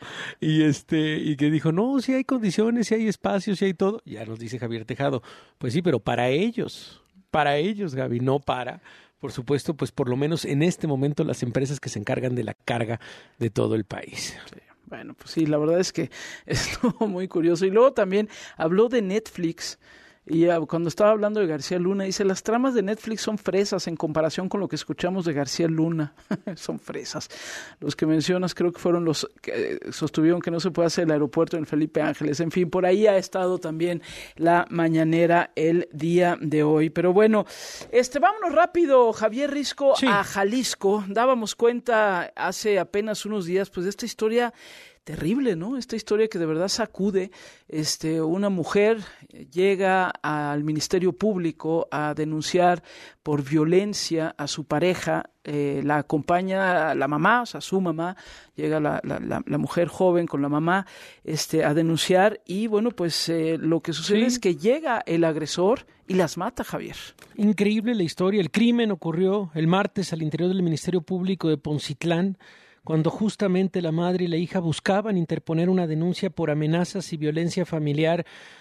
y que dijo, no, si hay condiciones, si hay espacios, si hay todo. Ya nos dice Javier Tejado, pues sí, pero para ellos, Gaby, no para... Por supuesto, pues por lo menos en este momento las empresas que se encargan de la carga de todo el país. Sí. Bueno, pues sí, la verdad es que estuvo muy curioso. Y luego también habló de Netflix. Y cuando estaba hablando de García Luna, dice, las tramas de Netflix son fresas en comparación con lo que escuchamos de García Luna. Son fresas. Los que mencionas creo que fueron los que sostuvieron que no se puede hacer el aeropuerto en Felipe Ángeles. En fin, por ahí ha estado también la mañanera el día de hoy. Pero bueno, vámonos rápido, Javier Risco, sí, a Jalisco. Dábamos cuenta hace apenas unos días, pues, de esta historia terrible, ¿no? Esta historia que de verdad sacude. Una mujer llega al Ministerio Público a denunciar por violencia a su pareja, la acompaña la mamá, o sea, su mamá, llega la mujer joven con la mamá, a denunciar y bueno, pues lo que sucede es que llega el agresor y las mata, Javier. Increíble la historia. El crimen ocurrió el martes al interior del Ministerio Público de Poncitlán, cuando justamente la madre y la hija buscaban interponer una denuncia por amenazas y violencia familiar.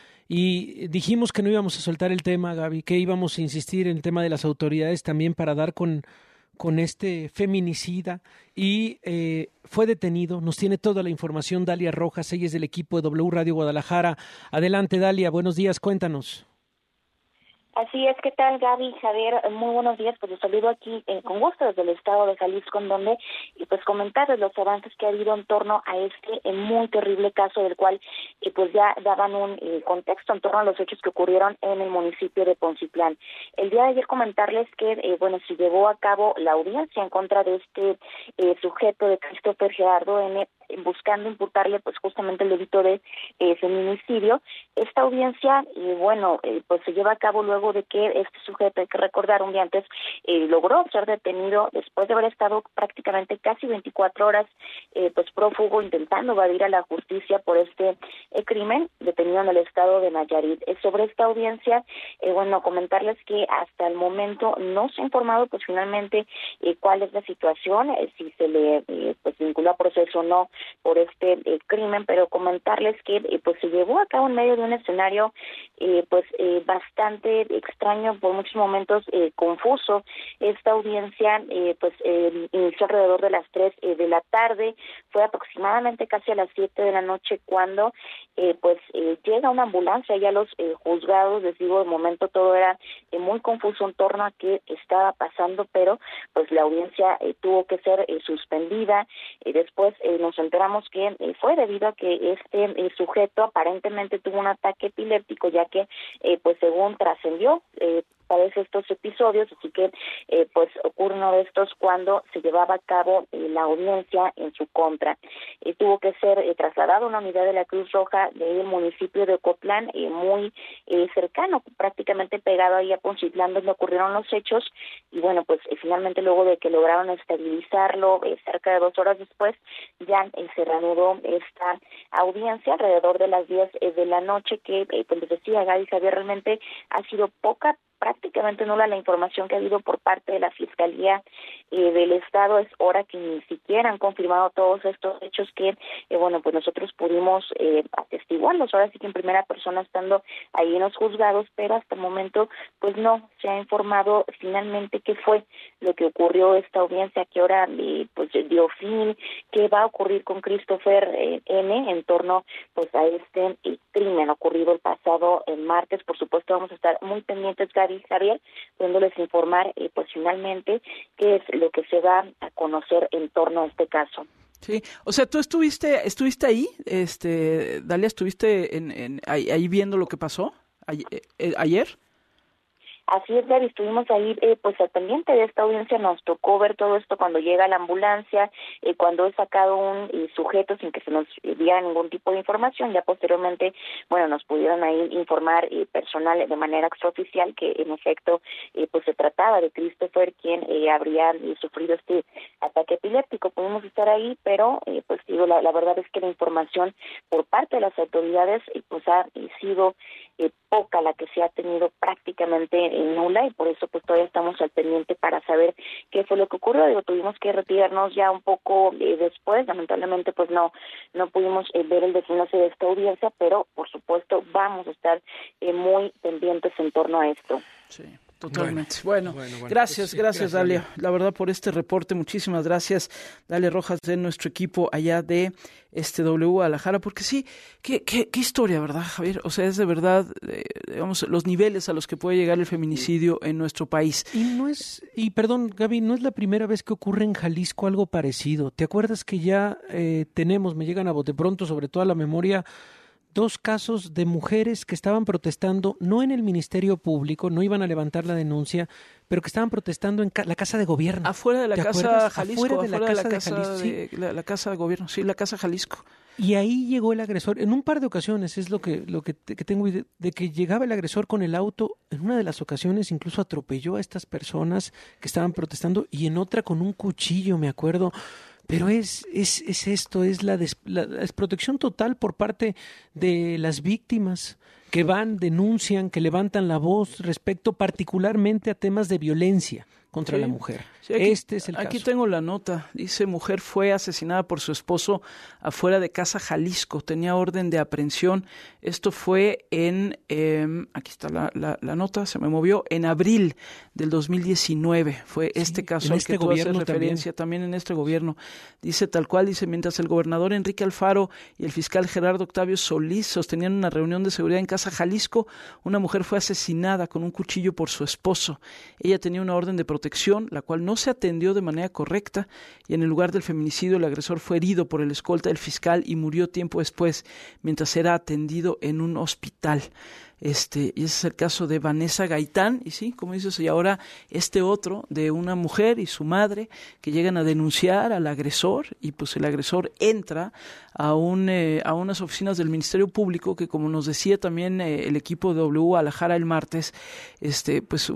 Y dijimos que no íbamos a soltar el tema, Gaby, que íbamos a insistir en el tema de las autoridades también para dar con este feminicida. Y fue detenido. Nos tiene toda la información Dalia Rojas, ella es del equipo de W Radio Guadalajara. Adelante, Dalia, buenos días, cuéntanos. Así es, ¿qué tal, Gaby, Javier? Muy buenos días, pues los saludo aquí con gusto desde el estado de Jalisco, en donde pues comentarles los avances que ha habido en torno a este muy terrible caso, del cual pues ya daban un contexto en torno a los hechos que ocurrieron en el municipio de Poncitlán. El día de ayer comentarles que se llevó a cabo la audiencia en contra de este sujeto de Christopher Gerardo N., buscando imputarle pues justamente el delito de feminicidio. Esta audiencia, pues se lleva a cabo luego de que este sujeto, hay que recordar, un día antes logró ser detenido después de haber estado prácticamente casi 24 horas pues prófugo, intentando evadir a la justicia por este crimen, detenido en el estado de Nayarit. Sobre esta audiencia, comentarles que hasta el momento no se ha informado pues finalmente cuál es la situación, si se le pues vinculó a proceso o no por este crimen, pero comentarles que pues se llevó a cabo en medio de un escenario bastante extraño, por muchos momentos confuso. Esta audiencia inició alrededor de las 3 de la tarde, fue aproximadamente casi a las 7 de la noche cuando llega una ambulancia ya a los juzgados. Les digo, de momento todo era muy confuso en torno a qué estaba pasando, pero pues la audiencia tuvo que ser suspendida. Después nos enteramos que fue debido a que este sujeto aparentemente tuvo un ataque epiléptico, ya que según trascendió, padece estos episodios, así que ocurre uno de estos cuando se llevaba a cabo la audiencia en su contra. Tuvo que ser trasladado a una unidad de la Cruz Roja del municipio de Ocotlán, muy cercano, prácticamente pegado ahí a Poncitlán, donde ocurrieron los hechos, y finalmente luego de que lograron estabilizarlo, cerca de 2 horas después, ya se reanudó esta audiencia alrededor de las 10 de la noche, que les decía Gaby, Javier, realmente ha sido prácticamente nula la información que ha habido por parte de la Fiscalía del Estado. Es hora que ni siquiera han confirmado todos estos hechos que, nosotros pudimos atestiguarlos, ahora sí que en primera persona estando ahí en los juzgados, pero hasta el momento, pues no se ha informado finalmente qué fue lo que ocurrió esta audiencia, qué hora dio fin, qué va a ocurrir con Christopher N. en torno a este crimen ocurrido el pasado martes. Por supuesto, vamos a estar muy pendientes, Gaby, Javier, pudiéndoles informar finalmente qué es lo que se va a conocer en torno a este caso. Sí, o sea, tú estuviste ahí, Dalia, estuviste ahí viendo lo que pasó ayer. Así es, Gaby, estuvimos ahí pues al pendiente de esta audiencia, nos tocó ver todo esto cuando llega la ambulancia, cuando es sacado un sujeto sin que se nos diera ningún tipo de información. Ya posteriormente, bueno, nos pudieron ahí informar personal de manera extraoficial que en efecto pues se trataba de Christopher, quien habría sufrido este ataque epiléptico. Pudimos estar ahí, pero pues digo, la verdad es que la información por parte de las autoridades pues ha sido poca la que se ha tenido, prácticamente nula, y por eso pues todavía estamos al pendiente para saber qué fue lo que ocurrió. Digo, tuvimos que retirarnos ya un poco después, lamentablemente pues no pudimos ver el desenlace de esta audiencia, pero por supuesto vamos a estar muy pendientes en torno a esto. Sí. Totalmente. Bueno, gracias, pues sí, gracias Dalia, la verdad, por este reporte. Muchísimas gracias, Dalia Rojas, de nuestro equipo allá de W Guadalajara, porque sí, qué historia, ¿verdad, Javier? O sea, es de verdad, digamos, los niveles a los que puede llegar el feminicidio en nuestro país. Perdón, Gaby, no es la primera vez que ocurre en Jalisco algo parecido. ¿Te acuerdas que ya me llegan a bote pronto, sobre todo a la memoria, 2 casos de mujeres que estaban protestando, no en el Ministerio Público, no iban a levantar la denuncia, pero que estaban protestando en la Casa de Gobierno? Afuera de la Casa Jalisco. Afuera de la Casa de Jalisco. Sí. La Casa de Gobierno, sí, la Casa Jalisco. Y ahí llegó el agresor. En un par de ocasiones, es lo que tengo idea, de que llegaba el agresor con el auto. En una de las ocasiones incluso atropelló a estas personas que estaban protestando, y en otra con un cuchillo, me acuerdo. Pero es esto, es la desprotección total por parte de las víctimas que denuncian, que levantan la voz respecto particularmente a temas de violencia contra la mujer. Sí, aquí, este es el caso. Aquí tengo la nota. Dice: mujer fue asesinada por su esposo afuera de Casa Jalisco. Tenía orden de aprehensión. Esto fue aquí está la nota, se me movió, en abril del 2019. Fue este caso al que tú haces referencia también en este gobierno. Dice tal cual, mientras el gobernador Enrique Alfaro y el fiscal Gerardo Octavio Solís sostenían una reunión de seguridad en Casa Jalisco, una mujer fue asesinada con un cuchillo por su esposo. Ella tenía una orden de protección, la cual no se atendió de manera correcta, y en el lugar del feminicidio el agresor fue herido por el escolta del fiscal y murió tiempo después mientras era atendido en un hospital. Y ese es el caso de Vanessa Gaitán, y sí, como dices, y ahora otro de una mujer y su madre que llegan a denunciar al agresor, y pues el agresor entra a unas oficinas del Ministerio Público, que como nos decía también el equipo de W Guadalajara el martes, pues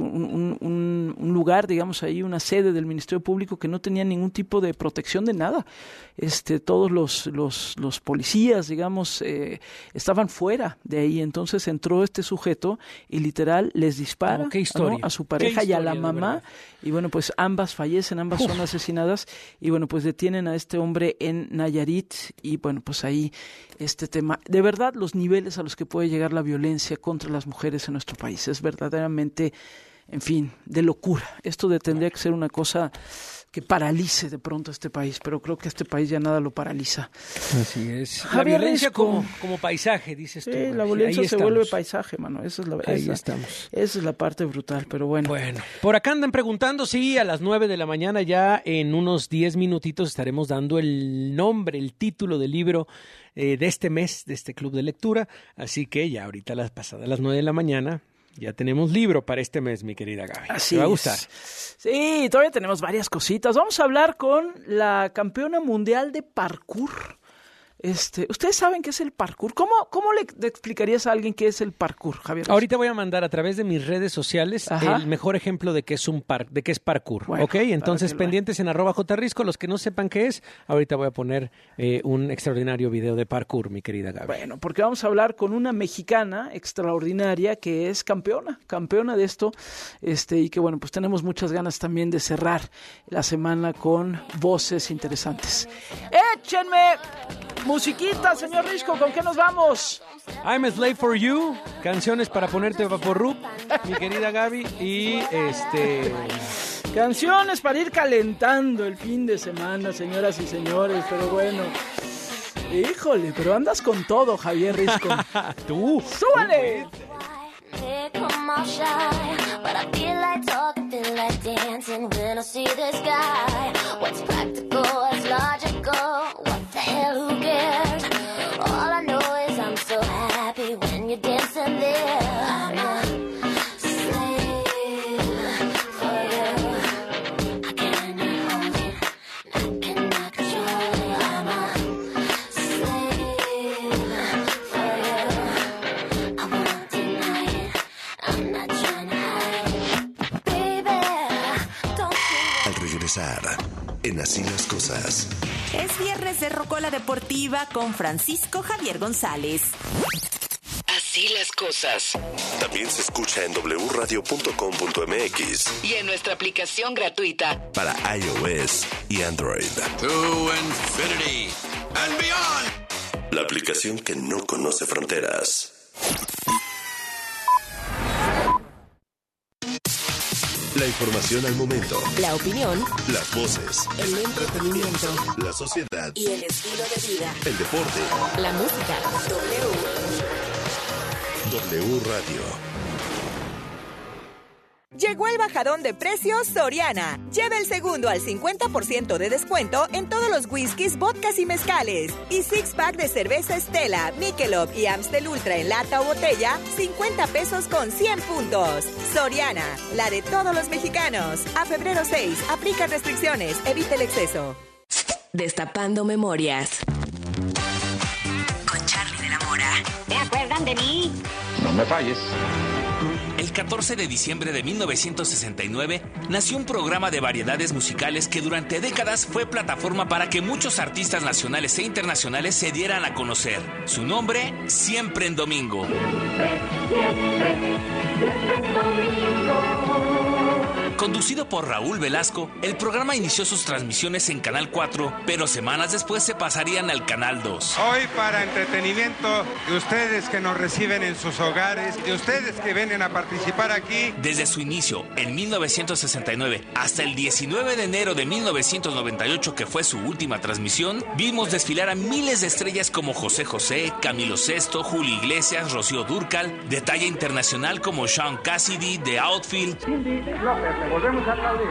un lugar, digamos ahí, una sede del Ministerio Público que no tenía ningún tipo de protección de nada. Todos los policías, digamos, estaban fuera de ahí. Entonces entró este sujeto y literal les dispara, ¿no?, a su pareja y a la mamá, y bueno, pues ambas fallecen, ambas son asesinadas, y bueno, pues detienen a este hombre en Nayarit, y bueno, pues ahí este tema, de verdad, los niveles a los que puede llegar la violencia contra las mujeres en nuestro país es verdaderamente, en fin, de locura. Esto tendría que ser una cosa que paralice de pronto este país, pero creo que este país ya nada lo paraliza. Así es. La violencia como paisaje, dices tú. La violencia se vuelve paisaje, mano. Ahí estamos. Esa es la parte brutal, pero bueno. Bueno, por acá andan preguntando, sí, a las 9 de la mañana, ya en unos 10 minutitos estaremos dando el nombre, el título del libro de este mes, de este club de lectura, así que ya ahorita pasadas las 9 de la mañana ya tenemos libro para este mes, mi querida Gaby. Así ¿Te va a gustar? Sí, todavía tenemos varias cositas. Vamos a hablar con la campeona mundial de parkour. ¿Ustedes saben qué es el parkour? ¿Cómo le explicarías a alguien qué es el parkour, Javier? Ahorita voy a mandar a través de mis redes sociales el mejor ejemplo de qué es parkour. Bueno, ¿ok? Entonces, pendientes en @jrisco. Los que no sepan qué es, ahorita voy a poner un extraordinario video de parkour, mi querida Gaby. Bueno, porque vamos a hablar con una mexicana extraordinaria que es campeona de esto, y que bueno, pues tenemos muchas ganas también de cerrar la semana con voces interesantes. ¡Échenme musiquita, señor Risco! ¿Con qué nos vamos? I'm a Slave for You, canciones para ponerte vaporrup, mi querida Gaby, y canciones para ir calentando el fin de semana, señoras y señores, pero bueno. Híjole, pero andas con todo, Javier Risco. ¡Tú! ¡Súbale! Come off shy, but I feel like talking, feel like dancing when I see this guy. What's practical, what's logical, Así las cosas. Es viernes de Rocola Deportiva con Francisco Javier González. Así las cosas. También se escucha en wradio.com.mx y en nuestra aplicación gratuita para iOS y Android. To infinity and beyond. La aplicación que no conoce fronteras. La información al momento. La opinión. Las voces. El entretenimiento. La sociedad. Y el estilo de vida. El deporte. La música. W Radio. Llegó el bajadón de precios Soriana. Lleva el segundo al 50% de descuento en todos los whiskies, vodkas y mezcales. Y six-pack de cerveza Stella, Michelob y Amstel Ultra en lata o botella, 50 pesos con 100 puntos. Soriana, la de todos los mexicanos. A febrero 6, aplica restricciones, evita el exceso. Destapando memorias. Con Charlie de la Mora. ¿Se acuerdan de mí? No me falles. El 14 de diciembre de 1969 nació un programa de variedades musicales que durante décadas fue plataforma para que muchos artistas nacionales e internacionales se dieran a conocer. Su nombre, Siempre en Domingo. Siempre en Domingo. Conducido por Raúl Velasco, el programa inició sus transmisiones en Canal 4, pero semanas después se pasarían al Canal 2. Hoy, para entretenimiento de ustedes que nos reciben en sus hogares, de ustedes que vienen a participar aquí. Desde su inicio, en 1969, hasta el 19 de enero de 1998, que fue su última transmisión, vimos desfilar a miles de estrellas como José José, Camilo Sesto, Julio Iglesias, Rocío Dúrcal, de talla internacional como Sean Cassidy, The Outfield. Volvemos a aplaudir.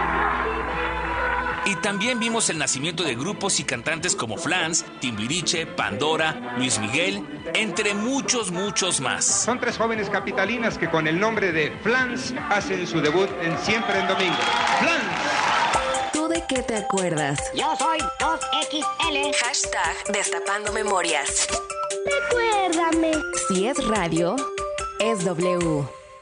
Y también vimos el nacimiento de grupos y cantantes como Flans, Timbiriche, Pandora, Luis Miguel, entre muchos, muchos más. Son tres jóvenes capitalinas que con el nombre de Flans hacen su debut en Siempre en Domingo. ¡Flans! ¿Tú de qué te acuerdas? Yo soy 2XL. Hashtag Destapando Memorias. Recuérdame. Si es radio, es W.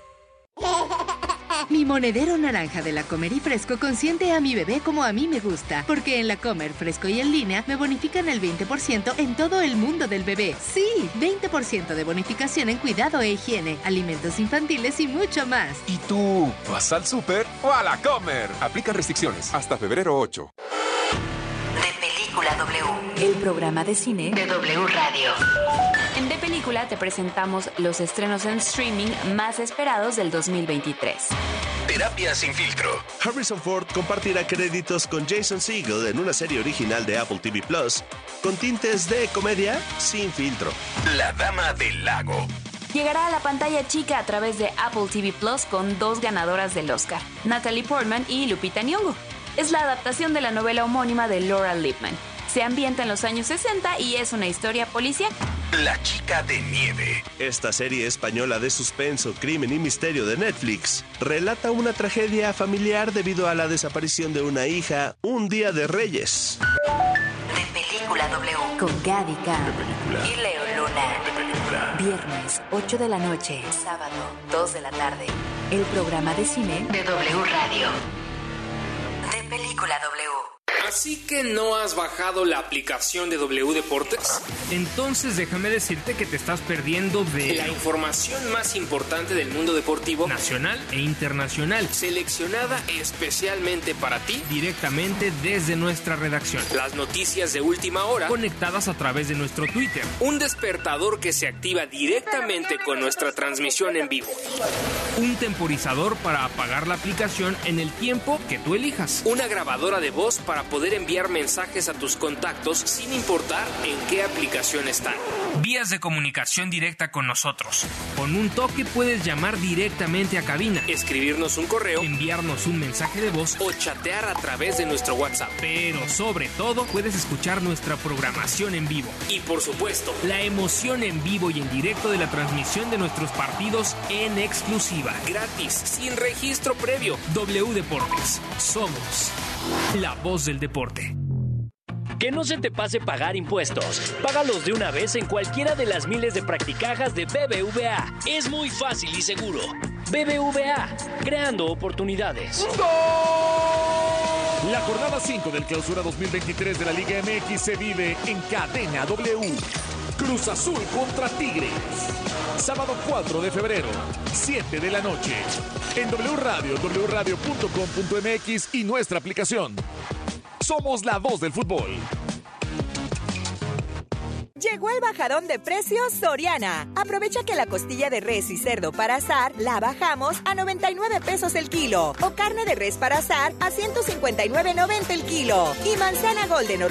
Mi monedero naranja de La Comer y Fresco consiente a mi bebé como a mí me gusta, porque en La Comer, Fresco y en línea me bonifican el 20% en todo el mundo del bebé. Sí, 20% de bonificación en cuidado e higiene, alimentos infantiles y mucho más. ¿Y tú vas al súper o a La Comer? Aplica restricciones hasta febrero 8. De Película W, el programa de cine de W Radio. En De Película te presentamos los estrenos en streaming más esperados del 2023. Terapia sin filtro. Harrison Ford compartirá créditos con Jason Segel en una serie original de Apple TV Plus con tintes de comedia sin filtro. La Dama del Lago. Llegará a la pantalla chica a través de Apple TV Plus con dos ganadoras del Oscar, Natalie Portman y Lupita Nyong'o. Es la adaptación de la novela homónima de Laura Lippman. Se ambienta en los años 60 y es una historia policíaca. La Chica de Nieve. Esta serie española de suspenso, crimen y misterio de Netflix relata una tragedia familiar debido a la desaparición de una hija un día de Reyes. De Película W con Gaby Khan y Leo Luna. De Película. Viernes, 8 de la noche. Sábado, 2 de la tarde. El programa de cine de W Radio. De Película W. ¿Así que no has bajado la aplicación de W Deportes? Entonces déjame decirte que te estás perdiendo de la información más importante del mundo deportivo nacional e internacional, seleccionada especialmente para ti directamente desde nuestra redacción. Las noticias de última hora conectadas a través de nuestro Twitter. Un despertador que se activa directamente con nuestra transmisión en vivo. Un temporizador para apagar la aplicación en el tiempo que tú elijas. Una grabadora de voz para poder enviar mensajes a tus contactos sin importar en qué aplicación están. Vías de comunicación directa con nosotros. Con un toque puedes llamar directamente a cabina, escribirnos un correo, enviarnos un mensaje de voz o chatear a través de nuestro WhatsApp. Pero sobre todo puedes escuchar nuestra programación en vivo. Y por supuesto, la emoción en vivo y en directo de la transmisión de nuestros partidos en exclusiva, gratis, sin registro previo. W Deportes. Somos la voz del deporte. Que no se te pase pagar impuestos. Págalos de una vez en cualquiera de las miles de practicajas de BBVA. Es muy fácil y seguro. BBVA, creando oportunidades. ¡Gol! La jornada 5 del Clausura 2023 de la Liga MX se vive en Cadena W. Cruz Azul contra Tigres. Sábado 4 de febrero, 7 de la noche. En W Radio, wradio.com.mx y nuestra aplicación. Somos la voz del fútbol. Llegó el bajadón de precios Soriana. Aprovecha que la costilla de res y cerdo para asar la bajamos a 99 pesos el kilo. O carne de res para asar a 159.90 el kilo. Y manzana golden